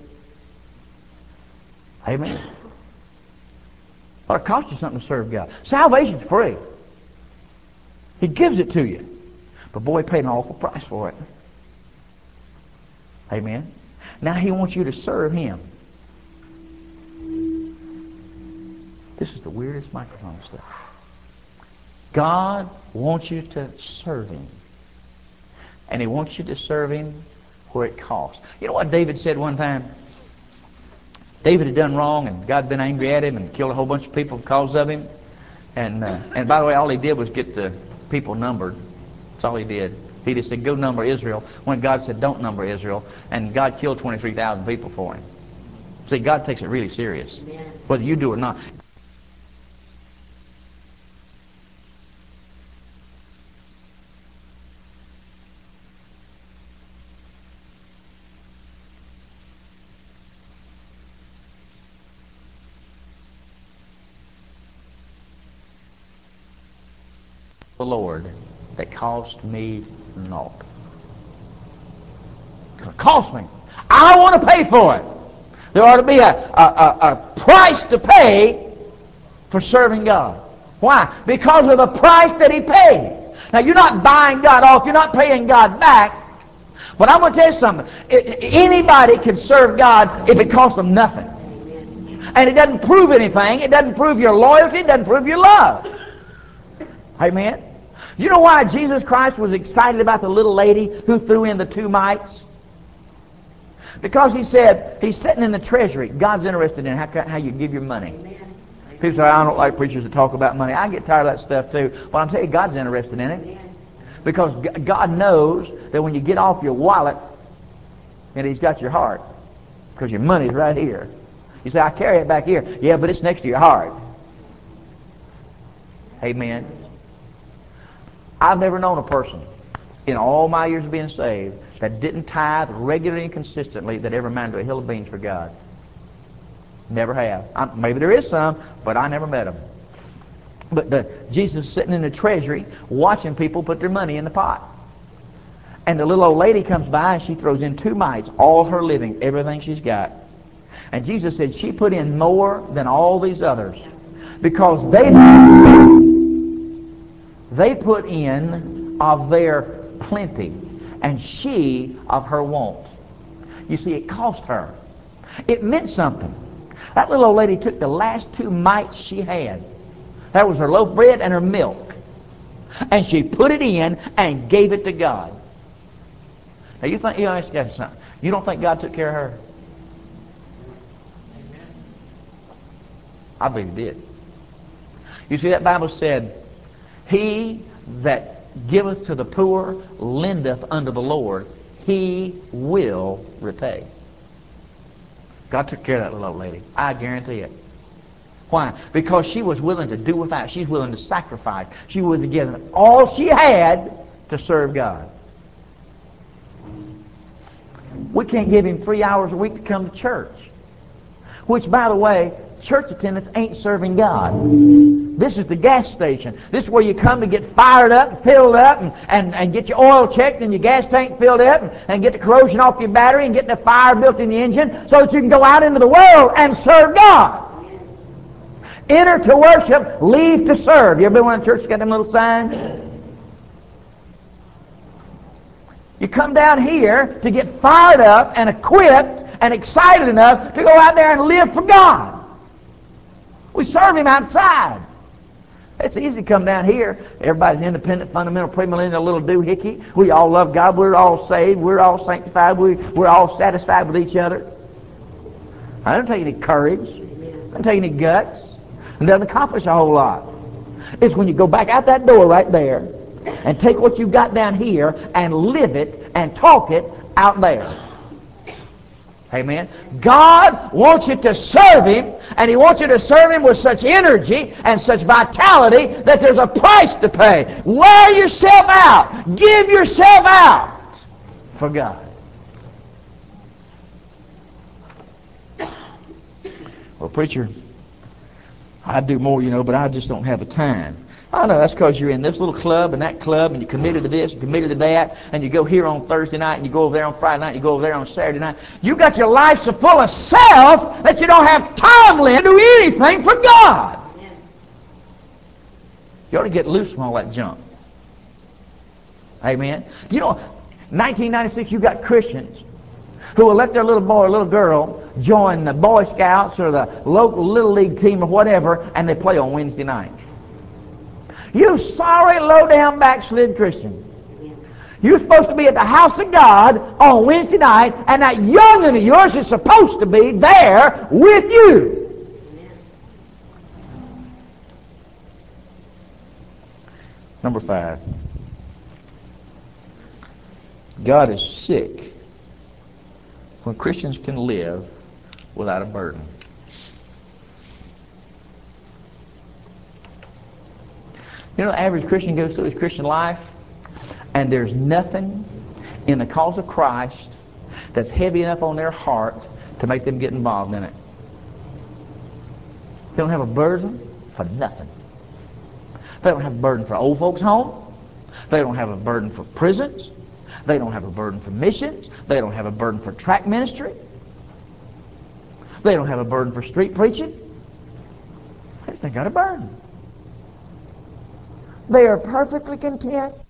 Amen. Well, it costs you something to serve God. Salvation's free. He gives it to you. But boy, he paid an awful price for it. Amen. Now he wants you to serve him. This is the weirdest microphone stuff. God wants you to serve him. And he wants you to serve him where it costs. You know what David said one time? David had done wrong, and God had been angry at him and killed a whole bunch of people because of him. And uh, and by the way, all he did was get the people numbered. That's all he did. He just said, go number Israel, when God said, don't number Israel. And God killed twenty-three thousand people for him. See, God takes it really serious, whether you do or not. The Lord that cost me naught. It cost me. I want to pay for it. There ought to be a, a, a, a price to pay for serving God. Why? Because of the price that he paid. Now, you're not buying God off. You're not paying God back. But I'm going to tell you something. It, anybody can serve God if it costs them nothing. And it doesn't prove anything. It doesn't prove your loyalty. It doesn't prove your love. Amen? You know why Jesus Christ was excited about the little lady who threw in the two mites? Because he said, he's sitting in the treasury. God's interested in how, how you give your money. Amen. People say, I don't like preachers that talk about money. I get tired of that stuff too. But I'm telling you, God's interested in it. Because God knows that when you get off your wallet, and he's got your heart. Because your money's right here. You say, I carry it back here. Yeah, but it's next to your heart. Amen. I've never known a person in all my years of being saved that didn't tithe regularly and consistently that ever amounted to a hill of beans for God. Never have. I, maybe there is some, but I never met them. But the, Jesus is sitting in the treasury watching people put their money in the pot. And the little old lady comes by and she throws in two mites, all her living, everything she's got. And Jesus said she put in more than all these others because they they put in of their plenty and she of her want. You see, it cost her. It meant something. That little old lady took the last two mites she had. That was her loaf of bread and her milk. And she put it in and gave it to God. Now you think, you know, something. You don't think God took care of her? I believe he did. You see, that Bible said, he that giveth to the poor lendeth unto the Lord, he will repay. God took care of that little old lady. I guarantee it. Why? Because she was willing to do without. She's willing to sacrifice. She was willing to give all she had to serve God. We can't give him three hours a week to come to church. Which, by the way, church attendance ain't serving God. This is the gas station. This is where you come to get fired up and filled up and, and, and get your oil checked and your gas tank filled up and, and get the corrosion off your battery and get the fire built in the engine so that you can go out into the world and serve God. Enter to worship, leave to serve. You ever been to one church that got them little signs? You come down here to get fired up and equipped and excited enough to go out there and live for God. We serve him outside. It's easy to come down here. Everybody's independent, fundamental, premillennial, little doohickey. We all love God. We're all saved. We're all sanctified. We, we're all satisfied with each other. I don't take any courage. I don't take any guts. It doesn't accomplish a whole lot. It's when you go back out that door right there and take what you've got down here and live it and talk it out there. Amen. God wants you to serve him, and he wants you to serve him with such energy and such vitality that there's a price to pay. Wear yourself out. Give yourself out for God. Well, preacher, I do more, you know, but I just don't have the time. I know that's because you're in this little club and that club, and you're committed to this, and committed to that, and you go here on Thursday night, and you go over there on Friday night, and you go over there on Saturday night. You got your life so full of self that you don't have time left to do anything for God. Amen. You ought to get loose from all that junk. Amen. You know, nineteen ninety-six, you got Christians who will let their little boy or little girl join the Boy Scouts or the local Little League team or whatever, and they play on Wednesday night. You sorry, low-down, backslid Christian. You're supposed to be at the house of God on Wednesday night, and that young'un of yours is supposed to be there with you. Number five. God is sick when Christians can live without a burden. You know, the average Christian goes through his Christian life, and there's nothing in the cause of Christ that's heavy enough on their heart to make them get involved in it. They don't have a burden for nothing. They don't have a burden for old folks' home. They don't have a burden for prisons. They don't have a burden for missions. They don't have a burden for tract ministry. They don't have a burden for street preaching. They just ain't got a burden. They are perfectly content